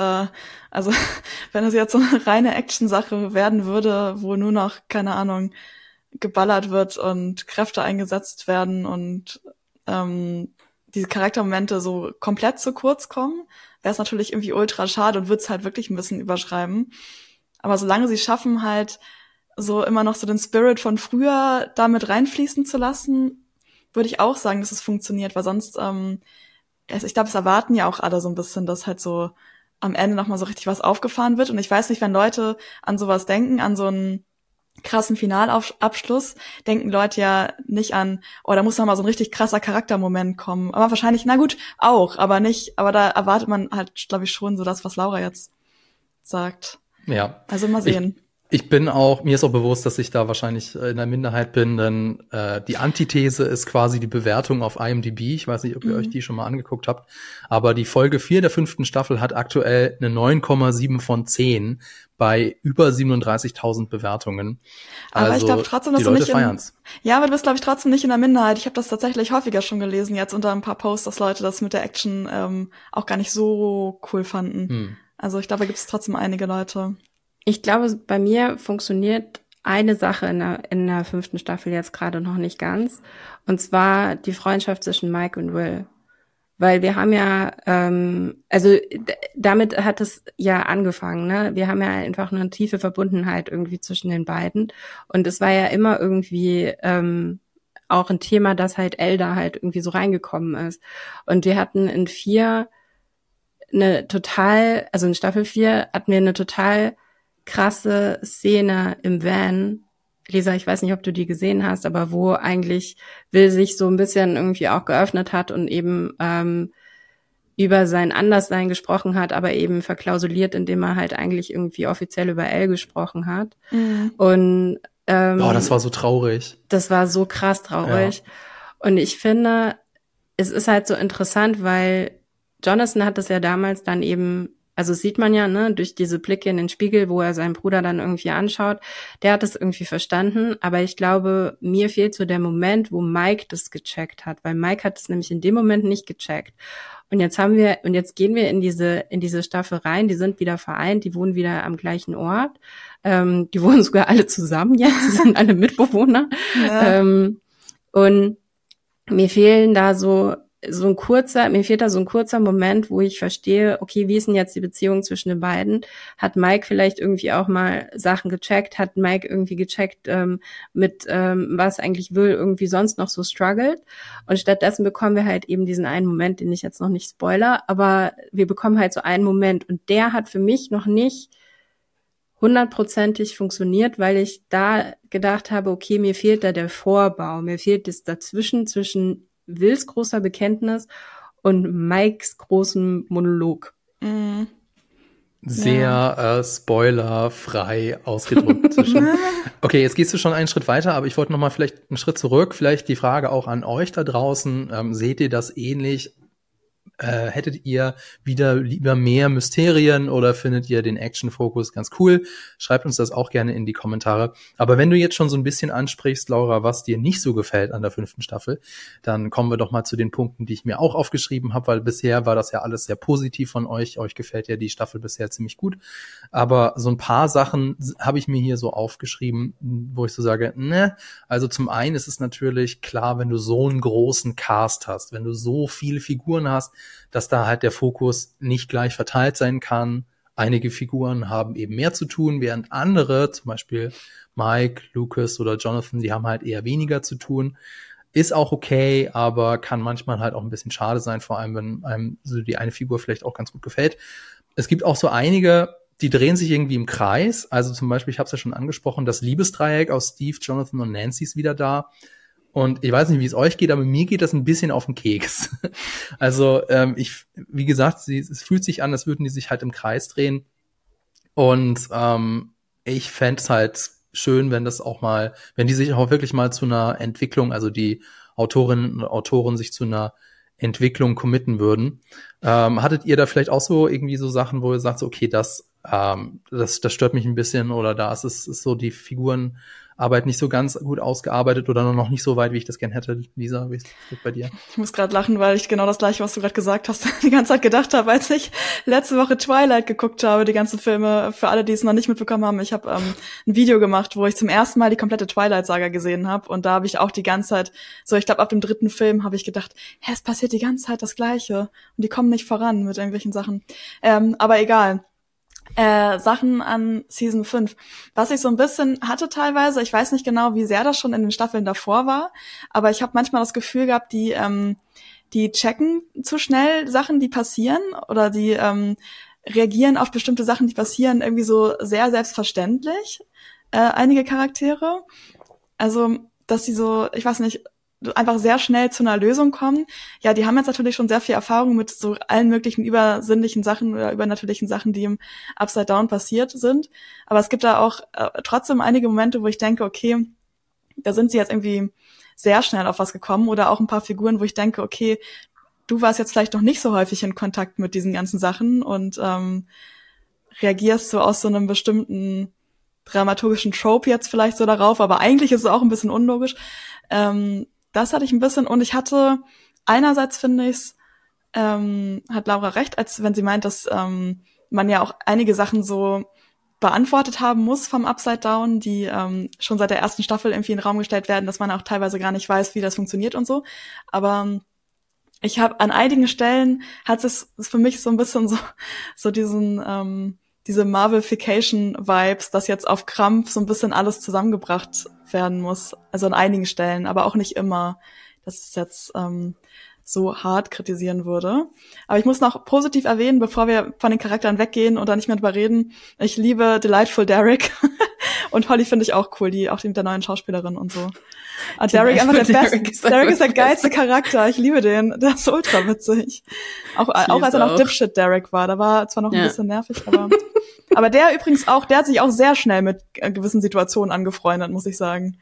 wenn es jetzt so eine reine Action-Sache werden würde, wo nur noch, keine Ahnung, geballert wird und Kräfte eingesetzt werden und diese Charaktermomente so komplett zu kurz kommen, wäre es natürlich irgendwie ultra schade und würde es halt wirklich ein bisschen überschreiben. Aber solange sie schaffen, halt so immer noch so den Spirit von früher damit reinfließen zu lassen, würde ich auch sagen, dass es funktioniert, weil sonst ich glaube, es erwarten ja auch alle so ein bisschen, dass halt so am Ende nochmal so richtig was aufgefahren wird. Und ich weiß nicht, wenn Leute an sowas denken, an so einen krassen Finalabschluss, denken Leute ja nicht an, da muss nochmal so ein richtig krasser Charaktermoment kommen. Aber wahrscheinlich, na gut, auch, aber da erwartet man halt, glaube ich, schon so das, was Laura jetzt sagt. Ja. Also mal sehen. Mir ist auch bewusst, dass ich da wahrscheinlich in der Minderheit bin, denn die Antithese ist quasi die Bewertung auf IMDb. Ich weiß nicht, ob ihr euch die schon mal angeguckt habt, aber die Folge 4 der 5. Staffel hat aktuell eine 9,7 von 10 bei über 37.000 Bewertungen. Aber also, ich glaube trotzdem, dass die du Leute nicht feiern's. Ja, aber du bist, glaube ich, trotzdem nicht in der Minderheit. Ich habe das tatsächlich häufiger schon gelesen, jetzt unter ein paar Posts, dass Leute das mit der Action auch gar nicht so cool fanden. Also ich glaube, da gibt es trotzdem einige Leute. Ich glaube, bei mir funktioniert eine Sache in der 5. Staffel jetzt gerade noch nicht ganz. Und zwar die Freundschaft zwischen Mike und Will. Weil wir haben ja, damit hat es ja angefangen, ne? Wir haben ja einfach eine tiefe Verbundenheit irgendwie zwischen den beiden. Und es war ja immer irgendwie auch ein Thema, dass halt Elda halt irgendwie so reingekommen ist. Und wir hatten in Staffel 4 hatten wir eine total krasse Szene im Van. Lisa, ich weiß nicht, ob du die gesehen hast, aber wo eigentlich Will sich so ein bisschen irgendwie auch geöffnet hat und eben über sein Anderssein gesprochen hat, aber eben verklausuliert, indem er halt eigentlich irgendwie offiziell über Elle gesprochen hat. Und das war so traurig. Das war so krass traurig. Ja. Und ich finde, es ist halt so interessant, weil Jonathan hat das ja damals dann eben, also sieht man ja, ne, durch diese Blicke in den Spiegel, wo er seinen Bruder dann irgendwie anschaut, der hat das irgendwie verstanden, aber ich glaube, mir fehlt so der Moment, wo Mike das gecheckt hat, weil Mike hat es nämlich in dem Moment nicht gecheckt. Und jetzt gehen wir in diese Staffel rein, die sind wieder vereint, die wohnen wieder am gleichen Ort, die wohnen sogar alle zusammen jetzt, die sind alle Mitbewohner. Ja. Und mir fehlt da so ein kurzer Moment, wo ich verstehe, okay, wie ist denn jetzt die Beziehung zwischen den beiden? Hat Mike vielleicht irgendwie auch mal Sachen gecheckt? Hat Mike irgendwie gecheckt, was eigentlich Will irgendwie sonst noch so struggelt? Und stattdessen bekommen wir halt eben diesen einen Moment, den ich jetzt noch nicht spoiler, aber wir bekommen halt so einen Moment und der hat für mich noch nicht 100%ig funktioniert, weil ich da gedacht habe, okay, mir fehlt da der Vorbau, mir fehlt das dazwischen, zwischen Wills großer Bekenntnis und Mikes großem Monolog. Sehr spoilerfrei ausgedrückt. Okay, jetzt gehst du schon einen Schritt weiter, aber ich wollte noch mal vielleicht einen Schritt zurück. Vielleicht die Frage auch an euch da draußen. Seht ihr das ähnlich? Hättet ihr wieder lieber mehr Mysterien oder findet ihr den Action-Fokus ganz cool? Schreibt uns das auch gerne in die Kommentare. Aber wenn du jetzt schon so ein bisschen ansprichst, Laura, was dir nicht so gefällt an der 5. Staffel, dann kommen wir doch mal zu den Punkten, die ich mir auch aufgeschrieben habe, weil bisher war das ja alles sehr positiv von euch. Euch gefällt ja die Staffel bisher ziemlich gut. Aber so ein paar Sachen habe ich mir hier so aufgeschrieben, wo ich so sage, ne, also zum einen ist es natürlich klar, wenn du so einen großen Cast hast, wenn du so viele Figuren hast, dass da halt der Fokus nicht gleich verteilt sein kann. Einige Figuren haben eben mehr zu tun, während andere, zum Beispiel Mike, Lucas oder Jonathan, die haben halt eher weniger zu tun. Ist auch okay, aber kann manchmal halt auch ein bisschen schade sein, vor allem wenn einem so die eine Figur vielleicht auch ganz gut gefällt. Es gibt auch so einige, die drehen sich irgendwie im Kreis. Also zum Beispiel, ich habe es ja schon angesprochen, das Liebesdreieck aus Steve, Jonathan und Nancy ist wieder da. Und ich weiß nicht, wie es euch geht, aber mir geht das ein bisschen auf den Keks. Also wie gesagt, es fühlt sich an, als würden die sich halt im Kreis drehen. Und ich fände es halt schön, wenn die sich auch wirklich mal zu einer Entwicklung, also die Autorinnen und Autoren sich zu einer Entwicklung committen würden. Hattet ihr da vielleicht auch so irgendwie so Sachen, wo ihr sagt, so, okay, das stört mich ein bisschen oder da ist so die Figurenarbeit nicht so ganz gut ausgearbeitet oder noch nicht so weit, wie ich das gern hätte. Lisa, wie ist das bei dir? Ich muss gerade lachen, weil ich genau das Gleiche, was du gerade gesagt hast, die ganze Zeit gedacht habe, als ich letzte Woche Twilight geguckt habe, die ganzen Filme. Für alle, die es noch nicht mitbekommen haben, ich habe ein Video gemacht, wo ich zum ersten Mal die komplette Twilight-Saga gesehen habe. Und da habe ich auch die ganze Zeit, so ich glaube ab dem 3. Film habe ich gedacht, es passiert die ganze Zeit das Gleiche. Und die kommen nicht voran mit irgendwelchen Sachen. Aber egal. Sachen an Season 5. Was ich so ein bisschen hatte teilweise, ich weiß nicht genau, wie sehr das schon in den Staffeln davor war, aber ich habe manchmal das Gefühl gehabt, die checken zu schnell Sachen, die passieren, oder die reagieren auf bestimmte Sachen, die passieren, irgendwie so sehr selbstverständlich, einige Charaktere. Also, dass sie so, ich weiß nicht, einfach sehr schnell zu einer Lösung kommen. Ja, die haben jetzt natürlich schon sehr viel Erfahrung mit so allen möglichen übersinnlichen Sachen oder übernatürlichen Sachen, die im Upside Down passiert sind. Aber es gibt da auch trotzdem einige Momente, wo ich denke, okay, da sind sie jetzt irgendwie sehr schnell auf was gekommen, oder auch ein paar Figuren, wo ich denke, okay, du warst jetzt vielleicht noch nicht so häufig in Kontakt mit diesen ganzen Sachen und reagierst so aus so einem bestimmten dramaturgischen Trope jetzt vielleicht so darauf, aber eigentlich ist es auch ein bisschen unlogisch. Das hatte ich ein bisschen, und ich hatte einerseits, finde ich's, hat Laura recht, als wenn sie meint, dass man ja auch einige Sachen so beantwortet haben muss vom Upside Down, die schon seit der ersten Staffel irgendwie in den Raum gestellt werden, dass man auch teilweise gar nicht weiß, wie das funktioniert und so. Aber ich habe an einigen Stellen hat es für mich so ein bisschen so diese Marvelification-Vibes, dass jetzt auf Krampf so ein bisschen alles zusammengebracht werden muss. Also an einigen Stellen, aber auch nicht immer, dass es jetzt so hart kritisieren würde. Aber ich muss noch positiv erwähnen, bevor wir von den Charakteren weggehen und da nicht mehr drüber reden, ich liebe Delightful Derek. Und Holly finde ich auch cool, auch die mit der neuen Schauspielerin und so. Derek einfach der beste. Derek ist der geilste Charakter. Ich liebe den. Der ist so ultra witzig. Auch als er noch Dipshit Derek war. Da war zwar noch ein bisschen nervig, aber der übrigens auch, der hat sich auch sehr schnell mit gewissen Situationen angefreundet, muss ich sagen.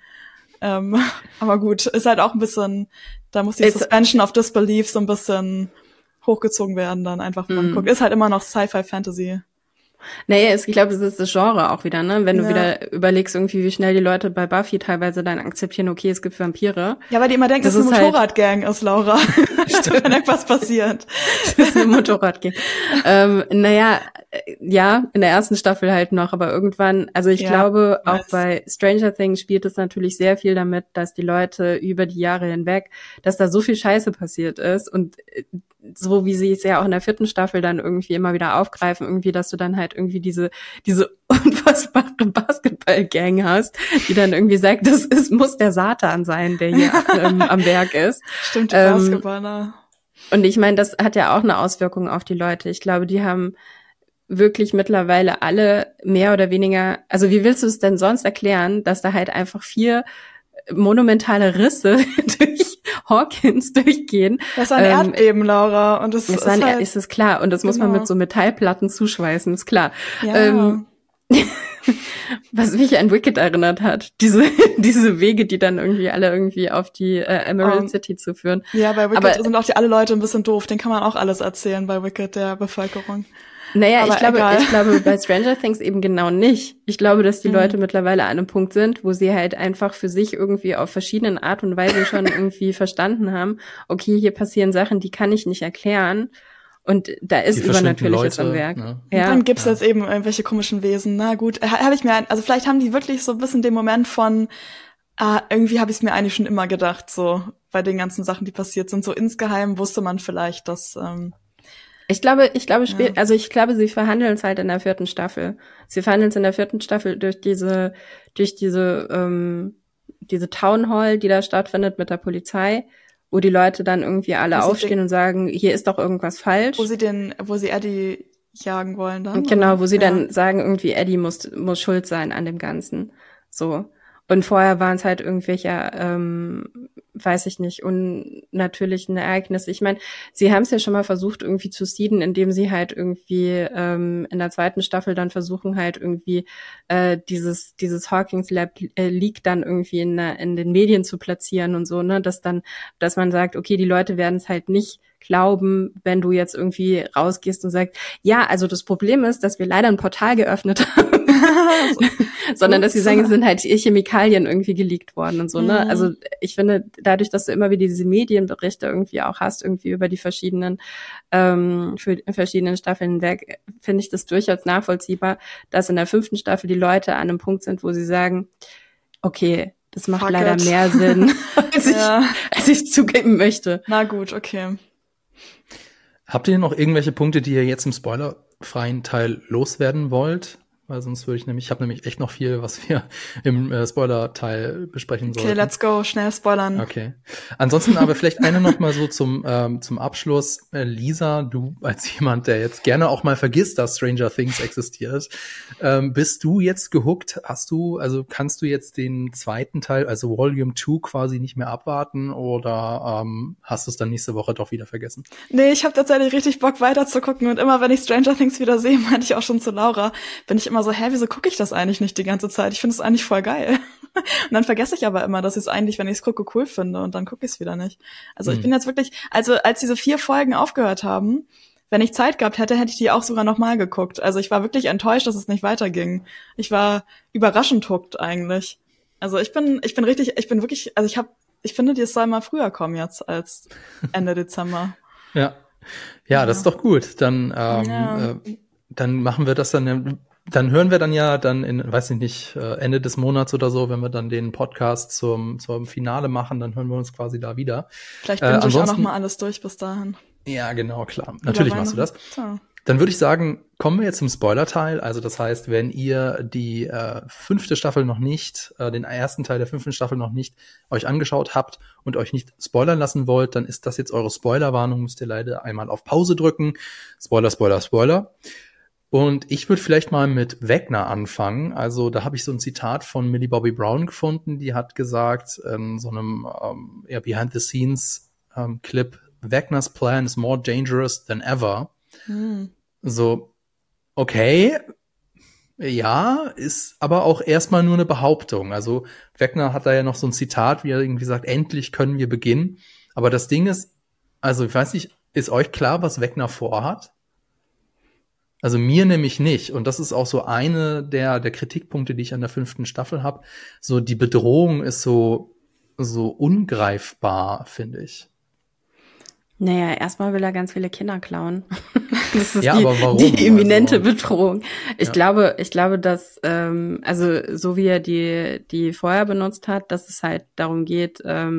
Aber gut, ist halt auch ein bisschen, da muss die Suspension of Disbelief so ein bisschen hochgezogen werden dann einfach, wenn man guckt. Ist halt immer noch Sci-Fi-Fantasy. Naja, ich glaube, das ist das Genre auch wieder, ne? Wenn du wieder überlegst, irgendwie, wie schnell die Leute bei Buffy teilweise dann akzeptieren, okay, es gibt Vampire. Ja, weil die immer denken, dass es eine Motorradgang ist, Laura. Wenn irgendwas passiert. Das ist eine Motorradgang. Naja, ja, in der ersten Staffel halt noch, aber irgendwann, also ich glaube, auch bei Stranger Things spielt es natürlich sehr viel damit, dass die Leute über die Jahre hinweg, dass da so viel Scheiße passiert ist, und so wie sie es ja auch in der 4. Staffel dann irgendwie immer wieder aufgreifen, irgendwie, dass du dann halt irgendwie diese unfassbare Basketball-Gang hast, die dann irgendwie sagt, muss der Satan sein, der hier am Werk ist. Stimmt, die Basketballer. Und ich meine, das hat ja auch eine Auswirkung auf die Leute. Ich glaube, die haben wirklich mittlerweile alle mehr oder weniger, also wie willst du es denn sonst erklären, dass da halt einfach 4 monumentale Risse durch Hawkins durchgehen. Das war ein Erdbeben, Laura. Und das ist halt, ist es klar. Und das muss man mit so Metallplatten zuschweißen, ist klar. Ja. Was mich an Wicked erinnert hat, diese Wege, die dann irgendwie auf die Emerald City zu führen. Ja, bei Wicked sind auch alle Leute ein bisschen doof. Den kann man auch alles erzählen bei Wicked, der Bevölkerung. Naja, ich glaube bei Stranger Things eben genau nicht. Ich glaube, dass die Leute mittlerweile an einem Punkt sind, wo sie halt einfach für sich irgendwie auf verschiedenen Art und Weise schon irgendwie verstanden haben, okay, hier passieren Sachen, die kann ich nicht erklären. Und da ist Übernatürliches am Werk. Ne? Ja. Und dann gibt's jetzt eben irgendwelche komischen Wesen. Na gut, also vielleicht haben die wirklich so ein bisschen den Moment von, irgendwie habe ich es mir eigentlich schon immer gedacht, so bei den ganzen Sachen, die passiert sind. So insgeheim wusste man vielleicht, dass Ich glaube, Ja. also ich glaube, sie verhandeln es halt in der 4. Staffel. Sie verhandeln es in der 4. Staffel durch diese Town Hall, die da stattfindet mit der Polizei, wo die Leute dann irgendwie alle aufstehen und sagen, hier ist doch irgendwas falsch. Wo sie Eddie jagen wollen dann. Genau, oder? wo sie Ja. dann sagen, irgendwie Eddie muss schuld sein an dem Ganzen. So. Und vorher waren es halt irgendwelche, weiß ich nicht, unnatürlichen Ereignisse. Ich meine, sie haben es ja schon mal versucht, irgendwie zu seeden, indem sie halt irgendwie in der 2. Staffel dann versuchen, halt irgendwie dieses Hawkins Lab Leak dann irgendwie in den Medien zu platzieren und so, ne, dass man sagt, okay, die Leute werden es halt nicht glauben, wenn du jetzt irgendwie rausgehst und sagst, ja, also das Problem ist, dass wir leider ein Portal geöffnet haben. Sondern dass sie sagen, es sind halt Chemikalien irgendwie geleakt worden und so, ne? Also ich finde, dadurch, dass du immer wieder diese Medienberichte irgendwie auch hast, irgendwie über die verschiedenen Staffeln hinweg, finde ich das durchaus nachvollziehbar, dass in der 5. Staffel die Leute an einem Punkt sind, wo sie sagen, okay, das macht leider mehr Sinn, als ich zugeben möchte. Na gut, okay. Habt ihr noch irgendwelche Punkte, die ihr jetzt im spoilerfreien Teil loswerden wollt? Weil sonst ich habe nämlich echt noch viel, was wir im Spoiler-Teil besprechen sollten. Okay, let's go, schnell spoilern. Okay. Ansonsten aber vielleicht eine noch mal so zum Abschluss. Lisa, du als jemand, der jetzt gerne auch mal vergisst, dass Stranger Things existiert, bist du jetzt gehuckt? Kannst du jetzt den 2. Teil, also Volume 2 quasi nicht mehr abwarten oder hast du es dann nächste Woche doch wieder vergessen? Nee, ich habe tatsächlich richtig Bock weiter zu gucken und immer wenn ich Stranger Things wieder sehe, meinte ich auch schon zu Laura, bin ich immer so, wieso gucke ich das eigentlich nicht die ganze Zeit? Ich finde es eigentlich voll geil. Und dann vergesse ich aber immer, dass ich es eigentlich, wenn ich es gucke, cool finde und dann gucke ich es wieder nicht. Also ich bin jetzt wirklich, also als diese 4 Folgen aufgehört haben, wenn ich Zeit gehabt hätte, hätte ich die auch sogar nochmal geguckt. Also ich war wirklich enttäuscht, dass es nicht weiterging. Ich war überraschend hooked eigentlich. Also ich finde, das soll mal früher kommen jetzt als Ende Dezember. Ja, das ist doch gut. Dann machen wir das dann hören wir dann ja dann Ende des Monats oder so, wenn wir dann den Podcast zum Finale machen, dann hören wir uns quasi da wieder. Vielleicht bin ich auch noch mal alles durch bis dahin. Ja, genau, klar. Natürlich machst du das. Ja. Dann würde ich sagen, kommen wir jetzt zum Spoiler-Teil. Also das heißt, wenn ihr die 5. Staffel noch nicht, den 1. Teil der 5. Staffel noch nicht euch angeschaut habt und euch nicht spoilern lassen wollt, dann ist das jetzt eure Spoilerwarnung. Müsst ihr leider einmal auf Pause drücken. Spoiler, Spoiler, Spoiler. Und ich würde vielleicht mal mit Wegner anfangen. Also da habe ich so ein Zitat von Millie Bobby Brown gefunden. Die hat gesagt, in so einem Behind-the-Scenes-Clip, Wegners plan is more dangerous than ever. So, okay, ja, ist aber auch erstmal nur eine Behauptung. Also Wegner hat da ja noch so ein Zitat, wie er irgendwie sagt, endlich können wir beginnen. Aber das Ding ist, also ich weiß nicht, ist euch klar, was Wegner vorhat? Also mir nämlich nicht. Und das ist auch so eine der Kritikpunkte, die ich an der 5. Staffel habe. So die Bedrohung ist so ungreifbar, finde ich. Naja, erstmal will er ganz viele Kinder klauen. Das ist aber warum? Die imminente Bedrohung. Ich glaube, dass, also so wie er die vorher benutzt hat, dass es halt darum geht,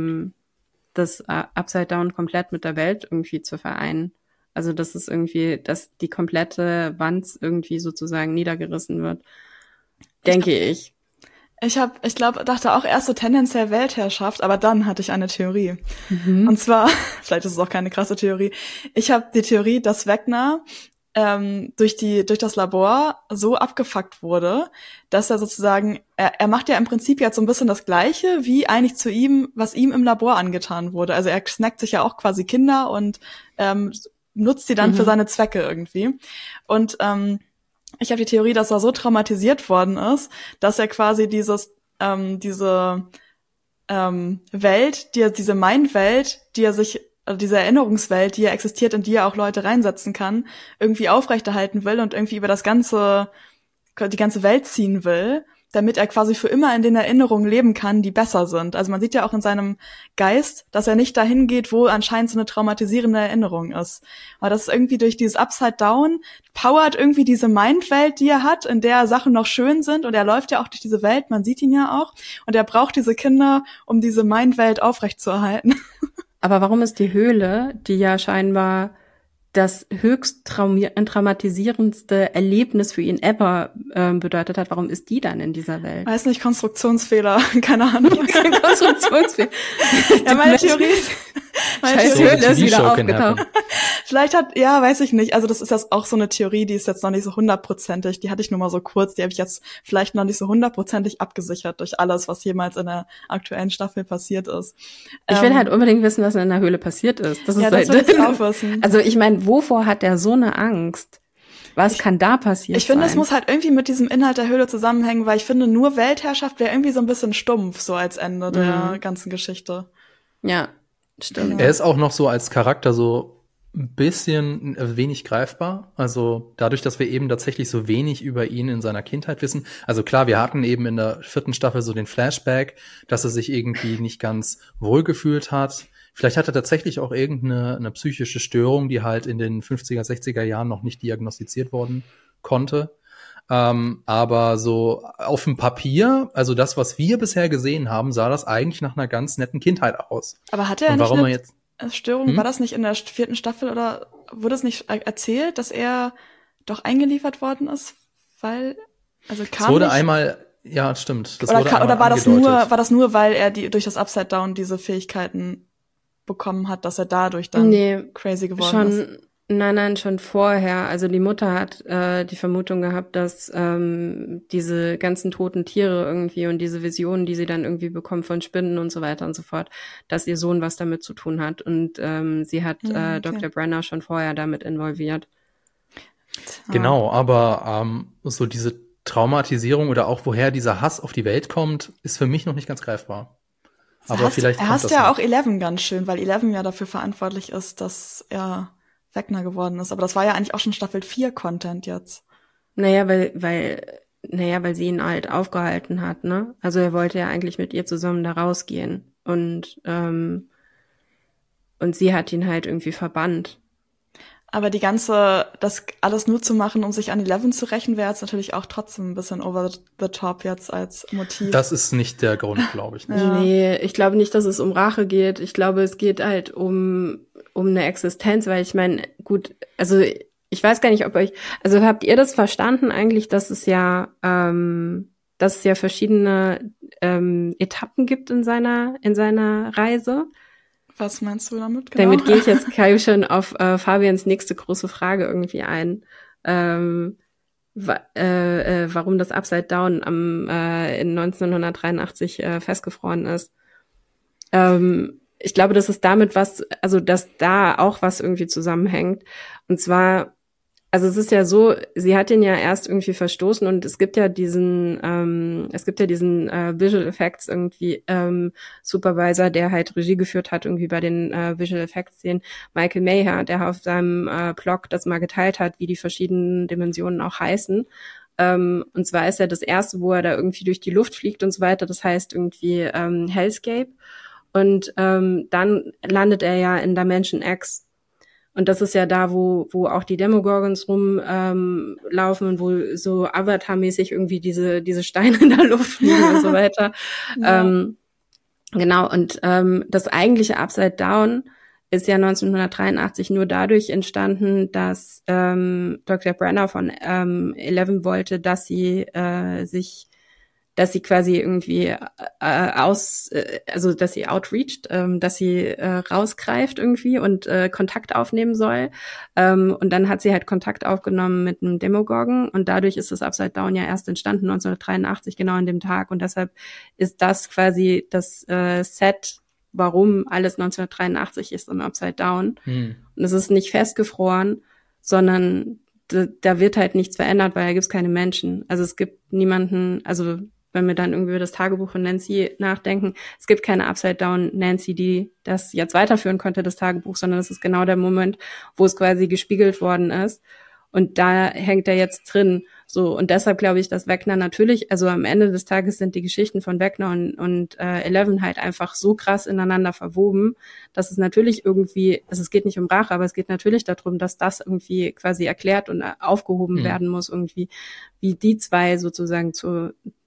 das Upside Down komplett mit der Welt irgendwie zu vereinen. Also das ist irgendwie, dass die komplette Wand irgendwie sozusagen niedergerissen wird, denke ich. Ich dachte auch erst so tendenziell Weltherrschaft, aber dann hatte ich eine Theorie. Und zwar, vielleicht ist es auch keine krasse Theorie, ich habe die Theorie, dass Wegner durch das Labor so abgefuckt wurde, dass er sozusagen, er macht ja im Prinzip jetzt so ein bisschen das Gleiche, wie eigentlich zu ihm, was ihm im Labor angetan wurde. Also er snackt sich ja auch quasi Kinder und nutzt sie dann für seine Zwecke irgendwie. Und ich habe die Theorie, dass er so traumatisiert worden ist, dass er quasi diese Welt, diese Mindwelt, diese Erinnerungswelt, die ja existiert, in die er auch Leute reinsetzen kann, irgendwie aufrechterhalten will und irgendwie über die ganze Welt ziehen will, damit er quasi für immer in den Erinnerungen leben kann, die besser sind. Also man sieht ja auch in seinem Geist, dass er nicht dahin geht, wo anscheinend so eine traumatisierende Erinnerung ist. Aber das ist irgendwie durch dieses Upside Down, powert irgendwie diese Mindwelt, die er hat, in der Sachen noch schön sind. Und er läuft ja auch durch diese Welt, man sieht ihn ja auch. Und er braucht diese Kinder, um diese Mindwelt aufrechtzuerhalten. Aber warum ist die Höhle, die ja scheinbar das höchst traumatisierendste Erlebnis für ihn ever bedeutet hat, warum ist die dann in dieser Welt? Weiß nicht, Konstruktionsfehler, keine Ahnung. Konstruktionsfehler. Ja, meine Theorie ist Höhle ist wieder aufgetaucht. Vielleicht weiß ich nicht. Also das ist jetzt auch so eine Theorie, die ist jetzt noch nicht so 100%ig. Die hatte ich nur mal so kurz. Die habe ich jetzt vielleicht noch nicht so 100%ig abgesichert durch alles, was jemals in der aktuellen Staffel passiert ist. Ich will halt unbedingt wissen, was in der Höhle passiert ist. Das ist das will ich auch wissen. Also ich meine, wovor hat der so eine Angst? Was kann da passieren? Ich finde, es muss halt irgendwie mit diesem Inhalt der Höhle zusammenhängen, weil ich finde, nur Weltherrschaft wäre irgendwie so ein bisschen stumpf, so als Ende der ganzen Geschichte. Ja, stimmt. Er ist auch noch so als Charakter so ein bisschen wenig greifbar. Also dadurch, dass wir eben tatsächlich so wenig über ihn in seiner Kindheit wissen. Also klar, wir hatten eben in der 4. Staffel so den Flashback, dass er sich irgendwie nicht ganz wohlgefühlt hat. Vielleicht hat er tatsächlich auch irgendeine psychische Störung, die halt in den 50er, 60er Jahren noch nicht diagnostiziert worden konnte. Aber so auf dem Papier, also das, was wir bisher gesehen haben, sah das eigentlich nach einer ganz netten Kindheit aus. Aber hatte er nicht eine Störung? War das nicht in der 4. Staffel oder wurde es nicht erzählt, dass er doch eingeliefert worden ist? Weil, also kam es wurde nicht einmal, ja, stimmt. Das oder wurde einmal war das nur, weil er durch das Upside Down diese Fähigkeiten bekommen hat, dass er dadurch dann crazy geworden ist? Nein, schon vorher. Also die Mutter hat die Vermutung gehabt, dass diese ganzen toten Tiere irgendwie und diese Visionen, die sie dann irgendwie bekommt von Spinnen und so weiter und so fort, dass ihr Sohn was damit zu tun hat. Und sie hat Dr. Brenner schon vorher damit involviert. Genau, aber so diese Traumatisierung oder auch woher dieser Hass auf die Welt kommt, ist für mich noch nicht ganz greifbar. Aber vielleicht er hasst ja auch Eleven ganz schön, weil Eleven ja dafür verantwortlich ist, dass er Vecna geworden ist. Aber das war ja eigentlich auch schon Staffel 4 Content jetzt. Naja, weil sie ihn halt aufgehalten hat, ne? Also er wollte ja eigentlich mit ihr zusammen da rausgehen. Und sie hat ihn halt irgendwie verbannt. Aber das alles nur zu machen, um sich an Eleven zu rächen, wäre jetzt natürlich auch trotzdem ein bisschen over the top jetzt als Motiv. Das ist nicht der Grund, glaube ich. Nicht. Ja. Nee, ich glaube nicht, dass es um Rache geht. Ich glaube, es geht halt um eine Existenz, weil ich meine, gut, also ich weiß gar nicht, also habt ihr das verstanden eigentlich, dass es ja verschiedene Etappen gibt in seiner Reise? Was meinst du damit genau? Damit gehe ich jetzt schon auf Fabians nächste große Frage irgendwie ein. Warum das Upside Down in 1983 festgefroren ist. Ich glaube, dass es damit dass da auch was irgendwie zusammenhängt. Und zwar, also es ist ja so, sie hat ihn ja erst irgendwie verstoßen und es gibt ja diesen Visual Effects irgendwie Supervisor, der halt Regie geführt hat irgendwie bei den Visual Effects Szenen, Michael Mayer, der auf seinem Blog das mal geteilt hat, wie die verschiedenen Dimensionen auch heißen. Und zwar ist ja das erste, wo er da irgendwie durch die Luft fliegt und so weiter, das heißt irgendwie Hellscape. Und dann landet er ja in Dimension X. Und das ist ja da, wo auch die Demogorgons rumlaufen und wo so Avatar-mäßig irgendwie diese Steine in der Luft fliegen und so weiter. Ja. Genau, und das eigentliche Upside Down ist ja 1983 nur dadurch entstanden, dass Dr. Brenner von Eleven wollte, dass sie quasi irgendwie dass sie outreached, dass sie rausgreift irgendwie und Kontakt aufnehmen soll. Und dann hat sie halt Kontakt aufgenommen mit einem Demogorgon und dadurch ist das Upside Down ja erst entstanden 1983, genau an dem Tag. Und deshalb ist das quasi das Set, warum alles 1983 ist im Upside Down. Und es ist nicht festgefroren, sondern da wird halt nichts verändert, weil da gibt's keine Menschen. Also es gibt niemanden, also wenn wir dann irgendwie über das Tagebuch von Nancy nachdenken, es gibt keine Upside-Down Nancy, die das jetzt weiterführen konnte, das Tagebuch, sondern es ist genau der Moment, wo es quasi gespiegelt worden ist. Und da hängt er jetzt drin. So, und deshalb glaube ich, dass Vecna natürlich, also am Ende des Tages sind die Geschichten von Vecna und Eleven halt einfach so krass ineinander verwoben, dass es natürlich irgendwie, also es geht nicht um Rache, aber es geht natürlich darum, dass das irgendwie quasi erklärt und aufgehoben werden muss, irgendwie, wie die zwei sozusagen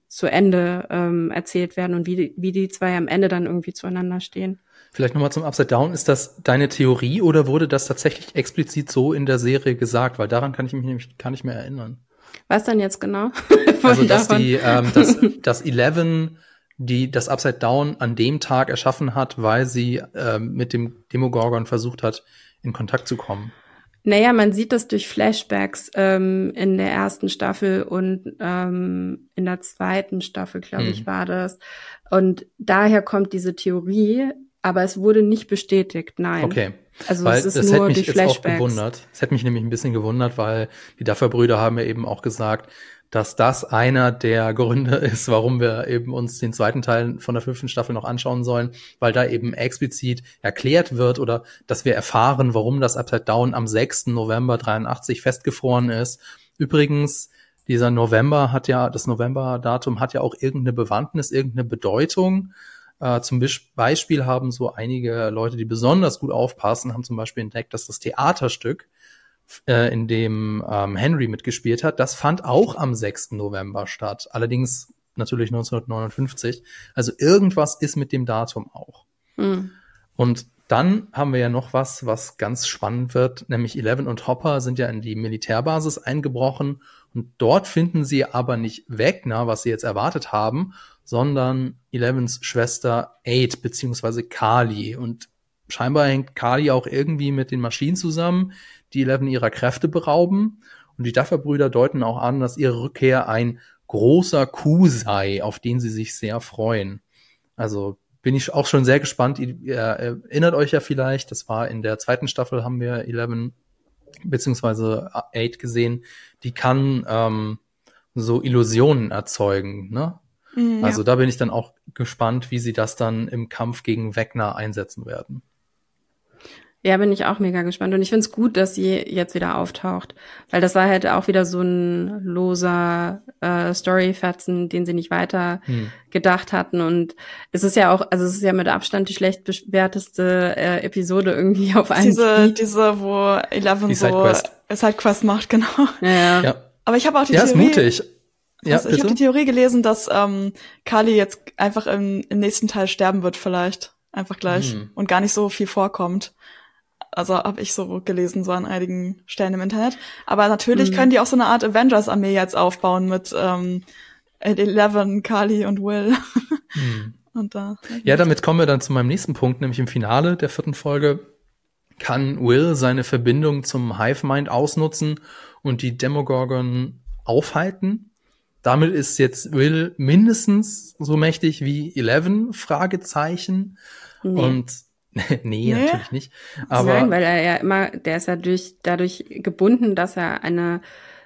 zu Ende erzählt werden und wie die zwei am Ende dann irgendwie zueinander stehen. Vielleicht nochmal zum Upside Down. Ist das deine Theorie oder wurde das tatsächlich explizit so in der Serie gesagt? Weil daran kann ich mich nämlich gar nicht mehr erinnern. Was dann jetzt genau? Also, dass dass Eleven das Upside Down an dem Tag erschaffen hat, weil sie mit dem Demogorgon versucht hat, in Kontakt zu kommen. Naja, man sieht das durch Flashbacks in der ersten Staffel und in der zweiten Staffel, glaube ich, war das. Und daher kommt diese Theorie, aber es wurde nicht bestätigt, nein. Okay. Also weil es ist das nur hätte mich durch jetzt Flashbacks. auch gewundert. Es hätte mich nämlich ein bisschen gewundert, weil die Duffer-Brüder haben ja eben auch gesagt, dass das einer der Gründe ist, warum wir eben uns den zweiten Teil von der 5. Staffel noch anschauen sollen, weil da eben explizit erklärt wird oder dass wir erfahren, warum das Upside Down am 6. November 83 festgefroren ist. Übrigens, das November-Datum hat ja auch irgendeine Bewandtnis, irgendeine Bedeutung. Zum Beispiel haben so einige Leute, die besonders gut aufpassen, haben zum Beispiel entdeckt, dass das Theaterstück, in dem Henry mitgespielt hat, das fand auch am 6. November statt. Allerdings natürlich 1959. Also irgendwas ist mit dem Datum auch. Und dann haben wir ja noch was ganz spannend wird, nämlich Eleven und Hopper sind ja in die Militärbasis eingebrochen und dort finden sie aber nicht Vecna, was sie jetzt erwartet haben, sondern Elevens Schwester Aid beziehungsweise Kali. Und scheinbar hängt Kali auch irgendwie mit den Maschinen zusammen, die Eleven ihrer Kräfte berauben. Und die Duffer-Brüder deuten auch an, dass ihre Rückkehr ein großer Coup sei, auf den sie sich sehr freuen. Also bin ich auch schon sehr gespannt. Ihr erinnert euch ja vielleicht, das war in der 2. Staffel, haben wir Eleven beziehungsweise Aid gesehen, die kann so Illusionen erzeugen, ne? Ja. Also da bin ich dann auch gespannt, wie sie das dann im Kampf gegen Vecna einsetzen werden. Ja, bin ich auch mega gespannt. Und ich finde es gut, dass sie jetzt wieder auftaucht. Weil das war halt auch wieder so ein loser Storyfetzen, den sie nicht weiter gedacht hatten. Und es ist ja auch, also es ist ja mit Abstand die schlecht bewerteste Episode irgendwie auf einem Diese, wo Eleven so Sidequest macht, genau. Ja. Aber ich habe auch die Theorie. Ja, ist mutig. Ja, ich habe die Theorie gelesen, dass Kali jetzt einfach im nächsten Teil sterben wird vielleicht. Einfach gleich. Und gar nicht so viel vorkommt. Also habe ich so gelesen, so an einigen Stellen im Internet. Aber natürlich können die auch so eine Art Avengers-Armee jetzt aufbauen mit Eleven, Kali und Will. Und damit kommen wir dann zu meinem nächsten Punkt, nämlich im Finale der 4. Folge kann Will seine Verbindung zum Hive-Mind ausnutzen und die Demogorgon aufhalten. Damit ist jetzt Will mindestens so mächtig wie Eleven, Fragezeichen. Nee. Und nee, natürlich nicht. Aber nein, weil er ja immer, der ist ja dadurch gebunden, dass er eine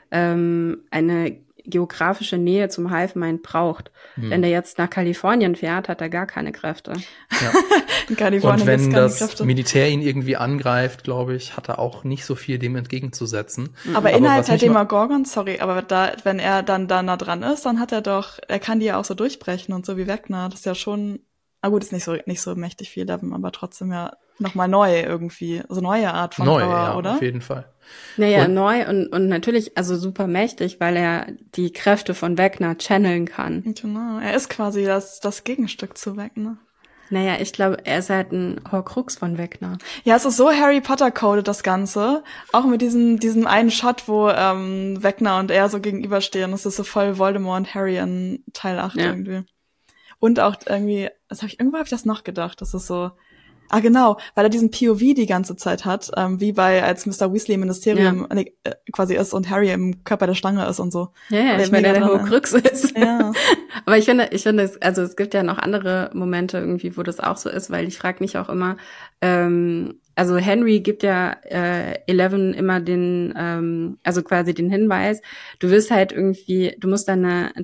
geografische Nähe zum Hive-Mind braucht. Wenn er jetzt nach Kalifornien fährt, hat er gar keine Kräfte. Ja. In Kalifornien und wenn das Militär ihn irgendwie angreift, glaube ich, hat er auch nicht so viel dem entgegenzusetzen. Aber innerhalb der Demogorgon, wenn er dann da nah dran ist, dann hat er kann die ja auch so durchbrechen und so wie Vecna. Das ist ja schon, gut, ist nicht so mächtig viel, aber trotzdem ja nochmal neu irgendwie, also neue Art von Power, ja, oder? Auf jeden Fall. Naja, neu und natürlich, also super mächtig, weil er die Kräfte von Vecna channeln kann. Genau, er ist quasi das Gegenstück zu Vecna. Naja, ich glaube, er ist halt ein Horcrux von Vecna. Ja, es ist so Harry Potter-coded, das Ganze. Auch mit diesem einen Shot, wo Vecna und er so gegenüberstehen. Das ist so voll Voldemort und Harry in Teil 8 irgendwie. Und auch irgendwie, irgendwo habe ich das noch gedacht, das ist so, genau, weil er diesen POV die ganze Zeit hat, wie als Mr. Weasley im Ministerium quasi ist und Harry im Körper der Schlange ist und so. Ja, weil er der Horcrux ist. Ja. Aber ich finde, es gibt ja noch andere Momente irgendwie, wo das auch so ist, weil ich frage mich auch immer, also Henry gibt ja Eleven immer also quasi den Hinweis, du wirst halt irgendwie, du musst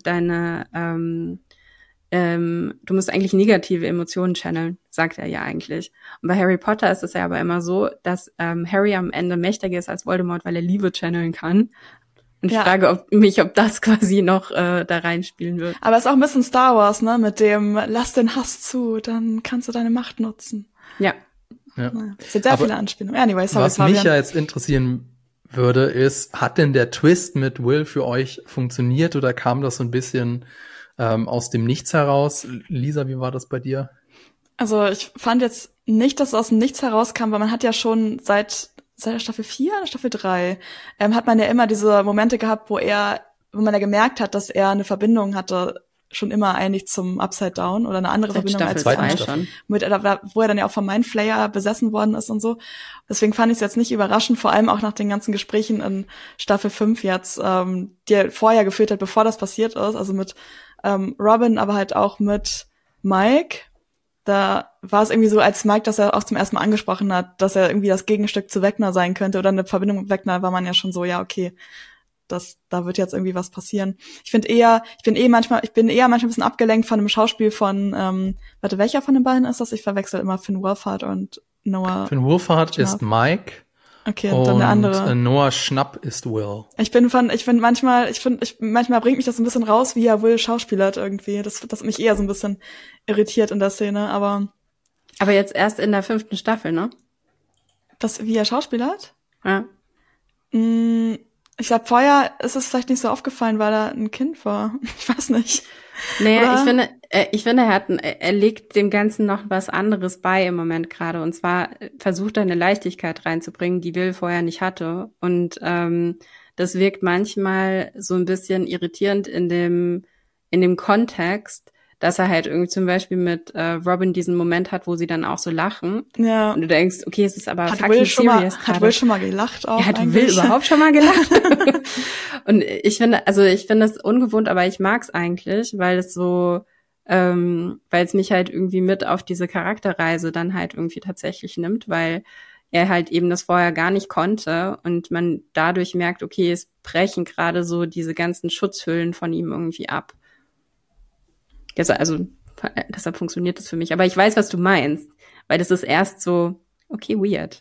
du musst eigentlich negative Emotionen channeln, sagt er ja eigentlich. Und bei Harry Potter ist es ja aber immer so, dass Harry am Ende mächtiger ist als Voldemort, weil er Liebe channeln kann. Und ich frage mich, ob das quasi noch da reinspielen wird. Aber es ist auch ein bisschen Star Wars, ne? Mit dem lass den Hass zu, dann kannst du deine Macht nutzen. Ja. Es sind sehr viele Anspielungen. Anyway, sorry, was mich ja jetzt interessieren würde, ist, hat denn der Twist mit Will für euch funktioniert oder kam das so ein bisschen aus dem Nichts heraus. Lisa, wie war das bei dir? Also ich fand jetzt nicht, dass es aus dem Nichts herauskam, weil man hat ja schon seit der Staffel 4 oder Staffel 3, hat man ja immer diese Momente gehabt, wo man ja gemerkt hat, dass er eine Verbindung hatte, schon immer eigentlich zum Upside Down oder eine andere Verbindung Staffel als 2 schon. Wo er dann ja auch vom Mindflayer besessen worden ist und so. Deswegen fand ich es jetzt nicht überraschend, vor allem auch nach den ganzen Gesprächen in Staffel 5 jetzt, die er vorher geführt hat, bevor das passiert ist, also mit Robin, aber halt auch mit Mike. Da war es irgendwie so, als Mike das ja auch zum ersten Mal angesprochen hat, dass er irgendwie das Gegenstück zu Vecna sein könnte oder eine Verbindung mit Vecna, war man ja schon so, ja, okay, da wird jetzt irgendwie was passieren. Ich bin eher manchmal ein bisschen abgelenkt von dem Schauspiel von, welcher von den beiden ist das? Ich verwechsel immer Finn Wolfhard und Noah. Finn Wolfhard Schnapp ist Mike. Okay, und dann der andere. Noah Schnapp ist Will. Manchmal bringt mich das ein bisschen raus, wie er Will schauspielert irgendwie. Das hat mich eher so ein bisschen irritiert in der Szene, aber jetzt erst in der 5. Staffel, ne? wie er schauspielert? Ja. Ich glaube, vorher ist es vielleicht nicht so aufgefallen, weil er ein Kind war. Ich weiß nicht. Naja, ich finde, er legt dem Ganzen noch was anderes bei im Moment gerade. Und zwar versucht er eine Leichtigkeit reinzubringen, die Will vorher nicht hatte. Und das wirkt manchmal so ein bisschen irritierend in dem Kontext, dass er halt irgendwie zum Beispiel mit Robin diesen Moment hat, wo sie dann auch so lachen. Ja. Und du denkst, okay, es ist aber fucking serious gerade. Hat Will schon mal gelacht auch? Ja, hat Will überhaupt schon mal gelacht? Und ich finde es ungewohnt, aber ich mag's eigentlich, weil es so, weil es mich halt irgendwie mit auf diese Charakterreise dann halt irgendwie tatsächlich nimmt, weil er halt eben das vorher gar nicht konnte und man dadurch merkt, okay, es brechen gerade so diese ganzen Schutzhüllen von ihm irgendwie ab. Also deshalb funktioniert das für mich. Aber ich weiß, was du meinst, weil das ist erst so, okay, weird.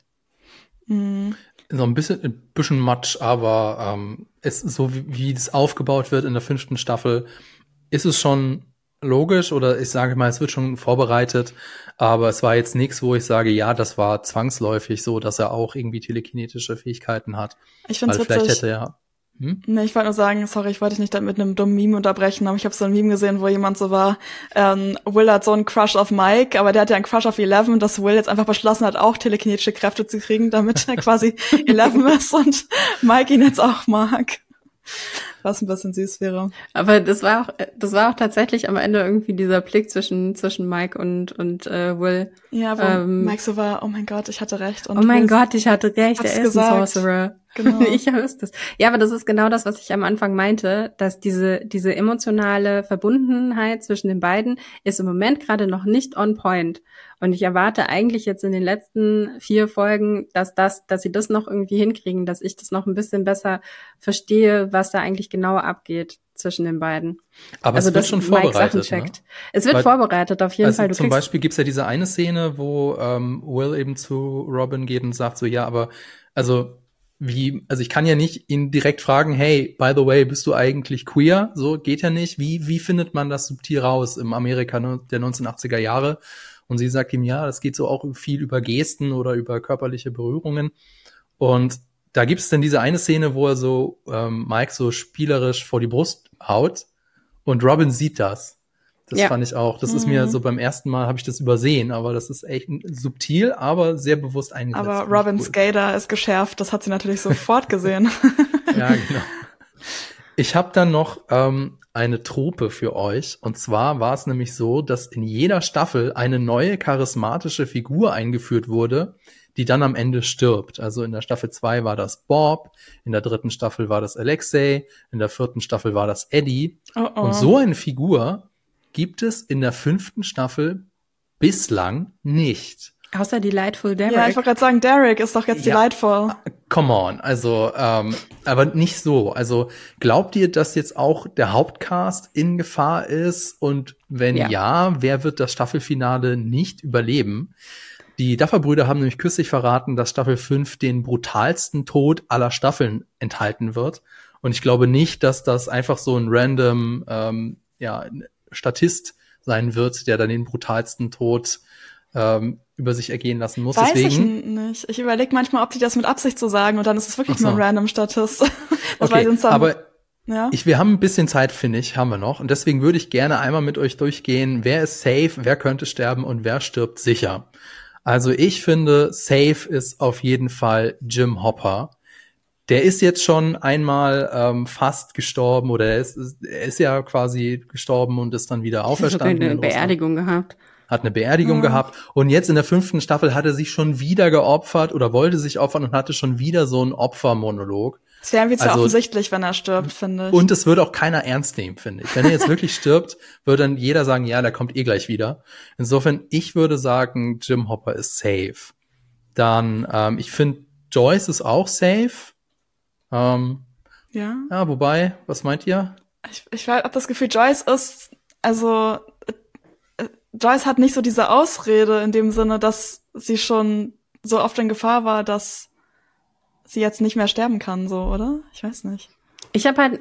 So ein bisschen Matsch, aber es so wie das aufgebaut wird in der 5. Staffel, ist es schon logisch oder ich sage mal, es wird schon vorbereitet, aber es war jetzt nichts, wo ich sage, ja, das war zwangsläufig so, dass er auch irgendwie telekinetische Fähigkeiten hat. Ich finde es witzig. Vielleicht hätte er Nee, ich wollte nur sagen, sorry, ich wollte dich nicht mit einem dummen Meme unterbrechen, aber ich habe so ein Meme gesehen, wo jemand so war, Will hat so einen Crush auf Mike, aber der hat ja einen Crush auf Eleven, dass Will jetzt einfach beschlossen hat, auch telekinetische Kräfte zu kriegen, damit er quasi Eleven ist und Mike ihn jetzt auch mag. Was ein bisschen süß wäre. Aber das war auch tatsächlich am Ende irgendwie dieser Blick zwischen Mike und Will. Ja, wo Mike so war, oh mein Gott, ich hatte recht. Und oh mein Gott, ich hatte recht, er ist ein Sorcerer. Genau. Ich wusste es. Ja, aber das ist genau das, was ich am Anfang meinte, dass diese emotionale Verbundenheit zwischen den beiden ist im Moment gerade noch nicht on point. Und ich erwarte eigentlich jetzt in den letzten 4 Folgen, dass sie das noch irgendwie hinkriegen, dass ich das noch ein bisschen besser verstehe, was da eigentlich genau abgeht zwischen den beiden. Aber also, es wird schon vorbereitet, ne? Es wird vorbereitet, auf jeden Fall. Zum Beispiel gibt's ja diese eine Szene, wo Will eben zu Robin geht und sagt so, ja, aber also ich kann ja nicht ihn direkt fragen, hey, by the way, bist du eigentlich queer? So geht ja nicht. Wie findet man das subtil raus im Amerika der 1980er Jahre? Und sie sagt ihm, ja, das geht so auch viel über Gesten oder über körperliche Berührungen. Und da gibt's dann diese eine Szene, wo er so Mike so spielerisch vor die Brust haut und Robin sieht das. Das fand ich auch. Das ist mir so beim ersten Mal, habe ich das übersehen, aber das ist echt subtil, aber sehr bewusst eingesetzt. Aber Robins Gator ist geschärft, das hat sie natürlich sofort gesehen. Ja, genau. Ich habe dann noch eine Trope für euch. Und zwar war es nämlich so, dass in jeder Staffel eine neue charismatische Figur eingeführt wurde, die dann am Ende stirbt. Also in der Staffel 2 war das Bob, in der 3. Staffel war das Alexei, in der 4. Staffel war das Eddie. Oh. Und so eine Figur gibt es in der 5. Staffel bislang nicht. Außer Delightful Derek. Ja, ich wollte gerade sagen, Derek ist doch jetzt Delightful. Come on, also, aber nicht so. Also glaubt ihr, dass jetzt auch der Hauptcast in Gefahr ist? Und wenn ja, wer wird das Staffelfinale nicht überleben? Die Duffer-Brüder haben nämlich kürzlich verraten, dass Staffel 5 den brutalsten Tod aller Staffeln enthalten wird. Und ich glaube nicht, dass das einfach so ein random Statist sein wird, der dann den brutalsten Tod über sich ergehen lassen muss. Weiß Deswegen ich nicht. Ich überlege manchmal, ob die das mit Absicht so sagen und dann ist es wirklich nur ein random Statist. Okay, Ja. Wir haben ein bisschen Zeit, finde ich, haben wir noch. Und deswegen würde ich gerne einmal mit euch durchgehen, wer ist safe, wer könnte sterben und wer stirbt sicher. Also ich finde, safe ist auf jeden Fall Jim Hopper. Der ist jetzt schon einmal fast gestorben oder er ist ja quasi gestorben und ist dann wieder auferstanden. Hat eine Beerdigung gehabt. Hat eine Beerdigung gehabt. Und jetzt in der 5. Staffel hat er sich schon wieder geopfert oder wollte sich opfern und hatte schon wieder so einen Opfermonolog. Es wäre irgendwie zu offensichtlich, wenn er stirbt, finde ich. Und es würde auch keiner ernst nehmen, finde ich. Wenn er jetzt wirklich stirbt, würde dann jeder sagen, ja, der kommt gleich wieder. Insofern, ich würde sagen, Jim Hopper ist safe. Dann, ich finde, Joyce ist auch safe. Ja, wobei, was meint ihr? Ich habe das Gefühl, Joyce hat nicht so diese Ausrede in dem Sinne, dass sie schon so oft in Gefahr war, dass sie jetzt nicht mehr sterben kann, so, oder? Ich weiß nicht. Ich finde,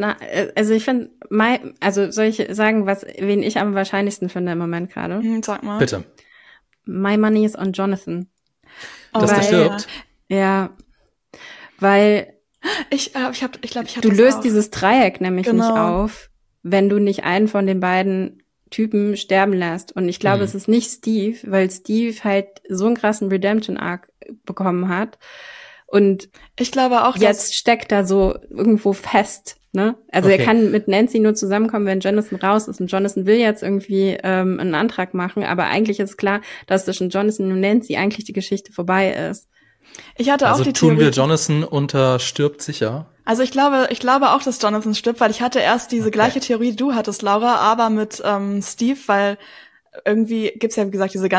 soll ich sagen, wen ich am wahrscheinlichsten finde im Moment gerade? Sag mal. Bitte. My money is on Jonathan. Dass der stirbt? Ja, weil ich glaube, du löst dieses Dreieck nämlich nicht auf, wenn du nicht einen von den beiden Typen sterben lässt. Und ich glaube, es ist nicht Steve, weil Steve halt so einen krassen Redemption-Arc bekommen hat. Und ich glaube auch, jetzt steckt er so irgendwo fest, ne? Also er kann mit Nancy nur zusammenkommen, wenn Jonathan raus ist. Und Jonathan will jetzt irgendwie einen Antrag machen, aber eigentlich ist klar, dass zwischen Jonathan und Nancy eigentlich die Geschichte vorbei ist. Ich hatte auch die Theorie. Tun wir Jonathan unter stirbt sicher? Also ich glaube auch, dass Jonathan stirbt, weil ich hatte erst diese gleiche Theorie, die du hattest, Laura, aber mit Steve, weil irgendwie gibt's ja, wie gesagt, diesen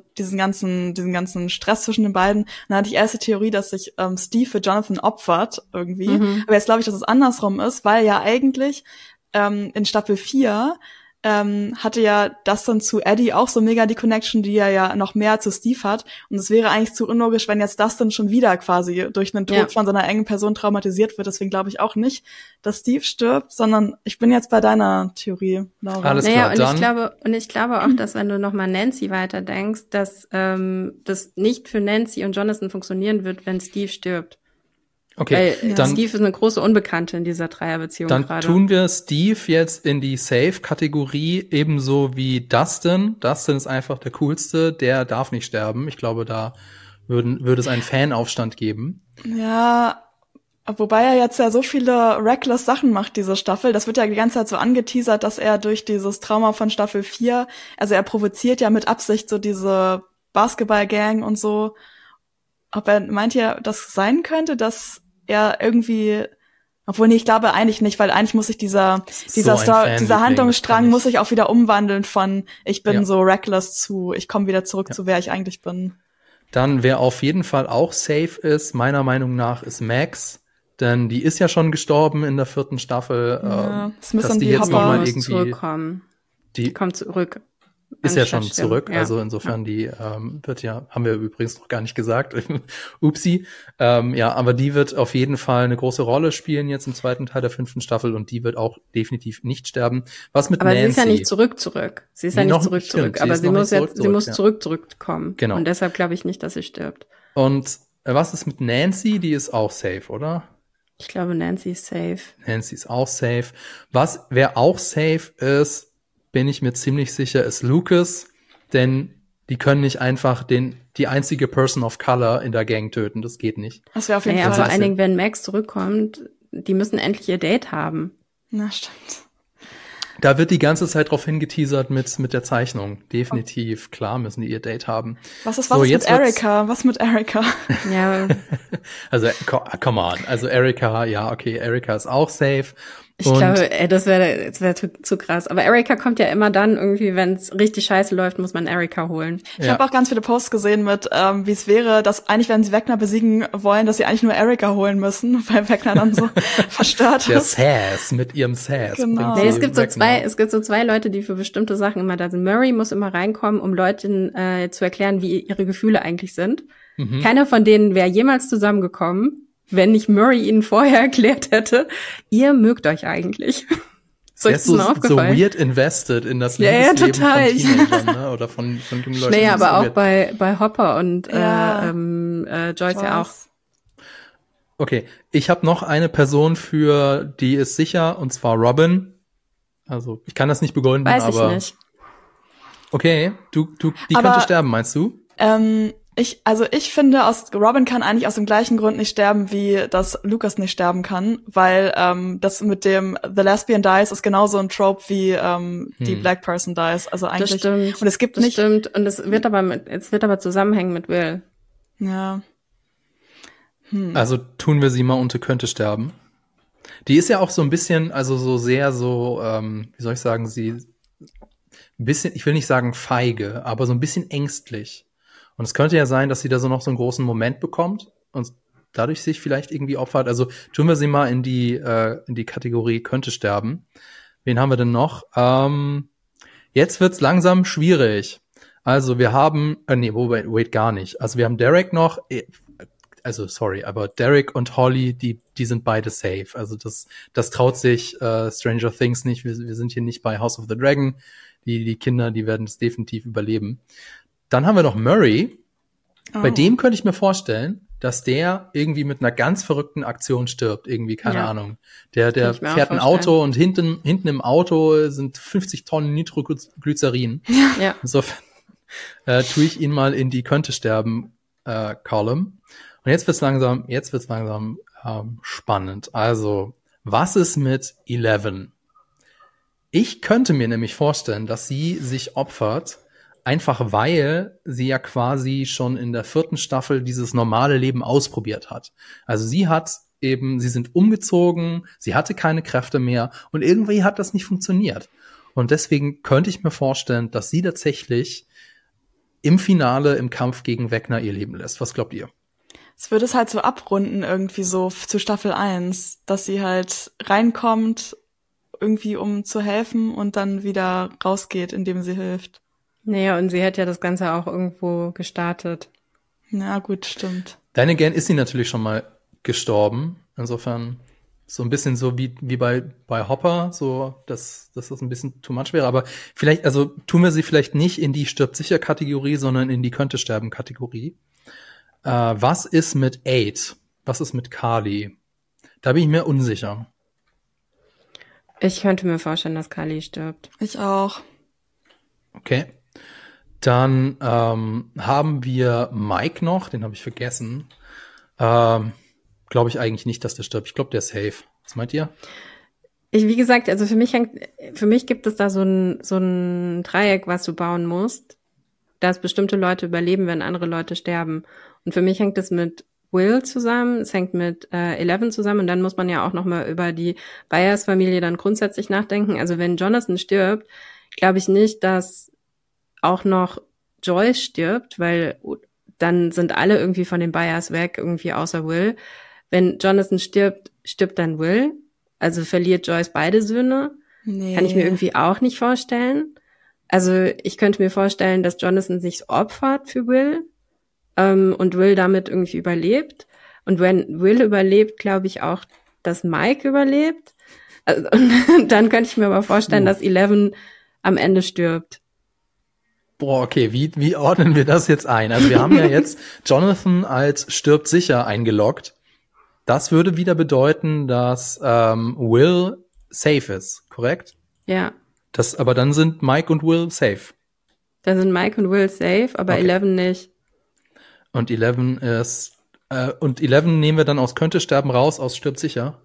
ganzen Stress zwischen den beiden. Und dann hatte ich erst die Theorie, dass sich Steve für Jonathan opfert irgendwie. Aber jetzt glaube ich, dass es andersrum ist, weil ja eigentlich in Staffel 4 hatte ja Dustin zu Eddie auch so mega die Connection, die er ja noch mehr zu Steve hat. Und es wäre eigentlich zu unlogisch, wenn jetzt Dustin schon wieder quasi durch einen Tod von seiner engen Person traumatisiert wird. Deswegen glaube ich auch nicht, dass Steve stirbt, sondern ich bin jetzt bei deiner Theorie, Laura. Alles klar, und ich glaube auch, dass wenn du nochmal Nancy weiterdenkst, dass das nicht für Nancy und Jonathan funktionieren wird, wenn Steve stirbt. Okay, weil dann Steve ist eine große Unbekannte in dieser Dreierbeziehung gerade. Dann tun wir Steve jetzt in die Safe-Kategorie, ebenso wie Dustin. Dustin ist einfach der Coolste, der darf nicht sterben. Ich glaube, da würde es einen Fanaufstand geben. Ja, wobei er jetzt ja so viele reckless Sachen macht, diese Staffel. Das wird ja die ganze Zeit so angeteasert, dass er durch dieses Trauma von Staffel 4, also er provoziert ja mit Absicht so diese Basketball-Gang und so. Meint ihr, das sein könnte, dass er irgendwie, obwohl, nee, ich glaube eigentlich nicht, weil eigentlich muss sich dieser Handlungsstrang muss sich auch wieder umwandeln von ich bin so reckless zu ich komme wieder zurück zu wer ich eigentlich bin. Dann, wer auf jeden Fall auch safe ist, meiner Meinung nach, ist Max, denn die ist ja schon gestorben in der 4. Staffel. Das müssen dass die jetzt noch mal irgendwie zurückkommen. Die kommt zurück. Ist ja schon zurück, also insofern die haben wir übrigens noch gar nicht gesagt, upsi, aber die wird auf jeden Fall eine große Rolle spielen jetzt im 2. Teil der 5. Staffel und die wird auch definitiv nicht sterben. Was mit Nancy? Aber sie ist ja nicht zurück. Sie ist ja nicht zurück, aber sie muss zurückkommen. Genau. Und deshalb glaube ich nicht, dass sie stirbt. Und was ist mit Nancy? Die ist auch safe, oder? Ich glaube, Nancy ist safe. Nancy ist auch safe. Wer auch safe ist, bin ich mir ziemlich sicher, ist Lucas, denn die können nicht einfach die einzige Person of Color in der Gang töten, das geht nicht. Das wäre auf jeden Fall. Vor allen Dingen, wenn Max zurückkommt, die müssen endlich ihr Date haben. Na, stimmt. Da wird die ganze Zeit drauf hingeteasert mit der Zeichnung. Definitiv, klar müssen die ihr Date haben. Was ist mit Erika? Was mit Erika? Ja. Also, come on. Also Erika, ja, okay, Erika ist auch safe. Ich glaube, das wäre zu krass. Aber Erika kommt ja immer dann irgendwie, wenn es richtig scheiße läuft, muss man Erika holen. Ich habe auch ganz viele Posts gesehen mit, wie es wäre, dass eigentlich, wenn sie Vecna besiegen wollen, dass sie eigentlich nur Erika holen müssen, weil Vecna dann so verstört ist. Der Sass, mit ihrem Sass. Genau. Nee, es gibt so zwei Leute, die für bestimmte Sachen immer da sind. Murray muss immer reinkommen, um Leuten zu erklären, wie ihre Gefühle eigentlich sind. Mhm. Keiner von denen wäre jemals zusammengekommen, wenn nicht Murray ihnen vorher erklärt hätte, ihr mögt euch eigentlich. So ist mir aufgefallen. So weird invested in das Liebesleben total. Von Teenagern, ne? Oder von jungen Leuten. Naja, aber auch bei Hopper und Joyce ja auch. Okay, ich habe noch eine Person, für die ist sicher, und zwar Robin. Also, ich kann das nicht begolden, Weiß ich aber... nicht. Okay, die könnte sterben, meinst du? Ich finde, Robin kann eigentlich aus dem gleichen Grund nicht sterben, wie dass Lucas nicht sterben kann, weil das mit dem The Lesbian Dies ist genauso ein Trope wie die Black Person Dies. Also eigentlich. Das stimmt. Und es gibt das nicht. Stimmt. Und es wird aber zusammenhängen mit Will. Ja. Also tun wir sie mal und könnte sterben. Die ist ja auch so ein bisschen, also so sehr so, wie soll ich sagen, sie ein bisschen, ich will nicht sagen feige, aber so ein bisschen ängstlich. Und es könnte ja sein, dass sie da so noch so einen großen Moment bekommt und dadurch sich vielleicht irgendwie opfert. Also tun wir sie mal in die Kategorie könnte sterben. Wen haben wir denn noch? Jetzt wird's langsam schwierig. Also wir haben, wait, gar nicht. Also wir haben Derek noch, aber Derek und Holly, die sind beide safe. Also das traut sich Stranger Things nicht. Wir sind hier nicht bei House of the Dragon. Die Kinder, die werden es definitiv überleben. Dann haben wir noch Murray. Bei dem könnte ich mir vorstellen, dass der irgendwie mit einer ganz verrückten Aktion stirbt. Irgendwie, keine Ahnung. Der fährt ein Auto und hinten im Auto sind 50 Tonnen Nitroglycerin. Ja. Insofern tue ich ihn mal in die könnte sterben Column. Und jetzt wird's langsam spannend. Also, was ist mit 11? Ich könnte mir nämlich vorstellen, dass sie sich opfert, einfach weil sie ja quasi schon in der 4. Staffel dieses normale Leben ausprobiert hat. Also sie sind umgezogen, sie hatte keine Kräfte mehr und irgendwie hat das nicht funktioniert. Und deswegen könnte ich mir vorstellen, dass sie tatsächlich im Finale, im Kampf gegen Vecna ihr Leben lässt. Was glaubt ihr? Es würde es halt so abrunden irgendwie so zu Staffel 1, dass sie halt reinkommt, irgendwie um zu helfen und dann wieder rausgeht, indem sie hilft. Naja, und sie hat ja das Ganze auch irgendwo gestartet. Ja, gut, stimmt. Then again ist sie natürlich schon mal gestorben. Insofern so ein bisschen so wie bei Hopper, so dass das ein bisschen too much wäre. Aber vielleicht, also tun wir sie vielleicht nicht in die Stirbt-sicher-Kategorie, sondern in die Könnte-sterben-Kategorie. Was ist mit 8? Was ist mit Carly? Da bin ich mir unsicher. Ich könnte mir vorstellen, dass Carly stirbt. Ich auch. Okay. Dann haben wir Mike noch, den habe ich vergessen. Glaube ich eigentlich nicht, dass der stirbt. Ich glaube, der ist safe. Was meint ihr? Wie gesagt, also für mich gibt es da so ein Dreieck, was du bauen musst, dass bestimmte Leute überleben, wenn andere Leute sterben. Und für mich hängt es mit Will zusammen, es hängt mit 11 zusammen und dann muss man ja auch noch mal über die Byers-Familie dann grundsätzlich nachdenken. Also wenn Jonathan stirbt, glaube ich nicht, dass auch noch Joyce stirbt, weil dann sind alle irgendwie von den Byers weg, irgendwie außer Will. Wenn Jonathan stirbt, stirbt dann Will. Also verliert Joyce beide Söhne. Nee. Kann ich mir irgendwie auch nicht vorstellen. Also ich könnte mir vorstellen, dass Jonathan sich opfert für Will und Will damit irgendwie überlebt. Und wenn Will überlebt, glaube ich auch, dass Mike überlebt. Also, und dann könnte ich mir aber vorstellen, dass 11 am Ende stirbt. Boah, okay, wie ordnen wir das jetzt ein? Also wir haben ja jetzt Jonathan als stirbt sicher eingeloggt. Das würde wieder bedeuten, dass Will safe ist, korrekt? Ja. Aber dann sind Mike und Will safe. Dann sind Mike und Will safe, aber okay. 11 nicht. Und 11 ist und 11 nehmen wir dann aus könnte sterben raus, aus stirbt sicher?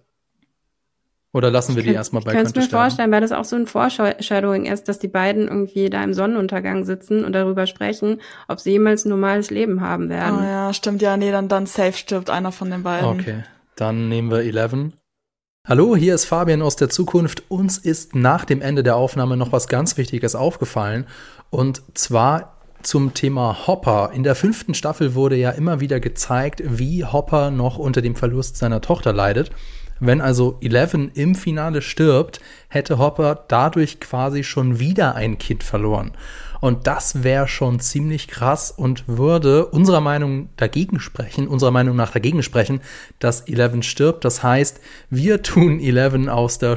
Oder lassen wir die erstmal bei könnte sterben? Ich kann es mir vorstellen, weil das auch so ein Foreshadowing ist, dass die beiden irgendwie da im Sonnenuntergang sitzen und darüber sprechen, ob sie jemals ein normales Leben haben werden. Oh ja, stimmt. Ja, nee, dann safe stirbt einer von den beiden. Okay, dann nehmen wir 11. Hallo, hier ist Fabian aus der Zukunft. Uns ist nach dem Ende der Aufnahme noch was ganz Wichtiges aufgefallen. Und zwar zum Thema Hopper. In der 5. Staffel wurde ja immer wieder gezeigt, wie Hopper noch unter dem Verlust seiner Tochter leidet. Wenn also 11 im Finale stirbt, hätte Hopper dadurch quasi schon wieder ein Kind verloren. Und das wäre schon ziemlich krass und würde unserer Meinung nach dagegen sprechen, dass 11 stirbt. Das heißt, wir tun 11 aus der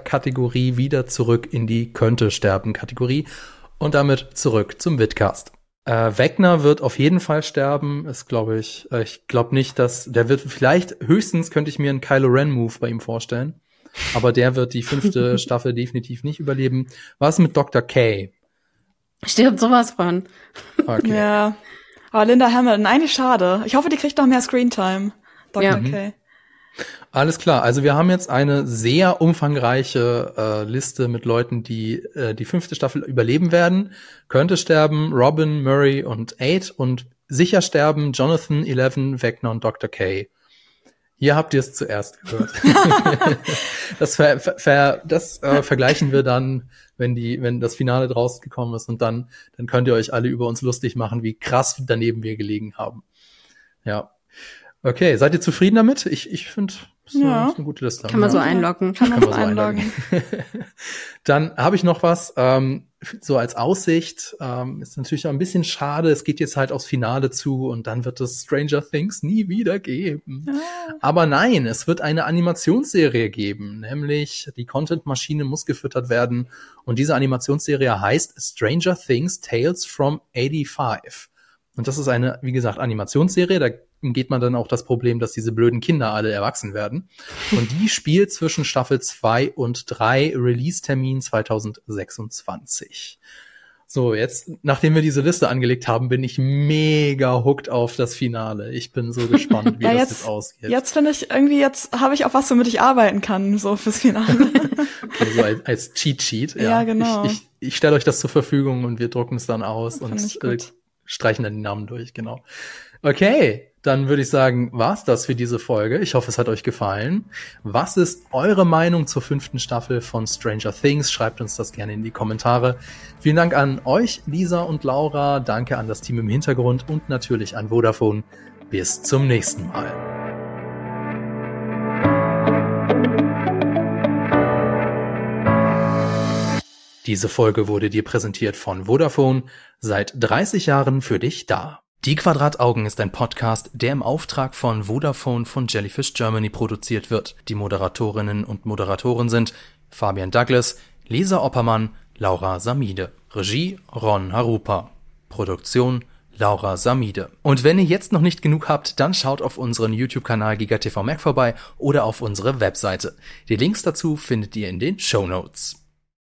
Stirbt-sicher-Kategorie wieder zurück in die Könnte-sterben-Kategorie und damit zurück zum Vidcast. Wegner wird auf jeden Fall sterben, ist, glaube ich. Ich glaube nicht, dass der wird vielleicht, höchstens könnte ich mir einen Kylo Ren Move bei ihm vorstellen. Aber der wird die 5. Staffel definitiv nicht überleben. Was mit Dr. K? Stirbt sowas von. Okay. Ja. Aber Linda Hamilton, eigentlich schade. Ich hoffe, die kriegt noch mehr Screentime. Dr. K. Alles klar, also wir haben jetzt eine sehr umfangreiche Liste mit Leuten, die die 5. Staffel überleben werden. Könnte sterben Robin, Murray und 8 und sicher sterben Jonathan, 11, Wegner und Dr. K. Hier habt ihr es zuerst gehört. Das vergleichen wir dann, wenn das Finale draußen gekommen ist und dann könnt ihr euch alle über uns lustig machen, wie krass daneben wir gelegen haben. Ja. Okay, seid ihr zufrieden damit? Ich finde, das ist eine gute Liste. Kann man so einloggen. Kann man so einloggen. Dann habe ich noch was, so als Aussicht, ist natürlich auch ein bisschen schade, es geht jetzt halt aufs Finale zu und dann wird es Stranger Things nie wieder geben. Aber nein, es wird eine Animationsserie geben, nämlich die Content-Maschine muss gefüttert werden und diese Animationsserie heißt Stranger Things Tales from 85. Und das ist eine, wie gesagt, Animationsserie, da geht man dann auch das Problem, dass diese blöden Kinder alle erwachsen werden. Und die spielt zwischen Staffel 2 und 3, Release-Termin 2026. So, jetzt, nachdem wir diese Liste angelegt haben, bin ich mega hooked auf das Finale. Ich bin so gespannt, wie das jetzt ausgeht. Jetzt finde ich irgendwie, jetzt habe ich auch was, womit ich arbeiten kann, so fürs Finale. Okay, so als Cheat-Sheet. Ja, genau. Ich stelle euch das zur Verfügung und wir drucken es dann aus und streichen dann die Namen durch, genau. Okay. Dann würde ich sagen, war's das für diese Folge. Ich hoffe, es hat euch gefallen. Was ist eure Meinung zur 5. Staffel von Stranger Things? Schreibt uns das gerne in die Kommentare. Vielen Dank an euch, Lisa und Laura. Danke an das Team im Hintergrund und natürlich an Vodafone. Bis zum nächsten Mal. Diese Folge wurde dir präsentiert von Vodafone. Seit 30 Jahren für dich da. Die Quadrataugen ist ein Podcast, der im Auftrag von Vodafone von Jellyfish Germany produziert wird. Die Moderatorinnen und Moderatoren sind Fabian Douglas, Lisa Oppermann, Laura Samide. Regie Ron Harupa. Produktion Laura Samide. Und wenn ihr jetzt noch nicht genug habt, dann schaut auf unseren YouTube-Kanal GigaTV Mac vorbei oder auf unsere Webseite. Die Links dazu findet ihr in den Shownotes.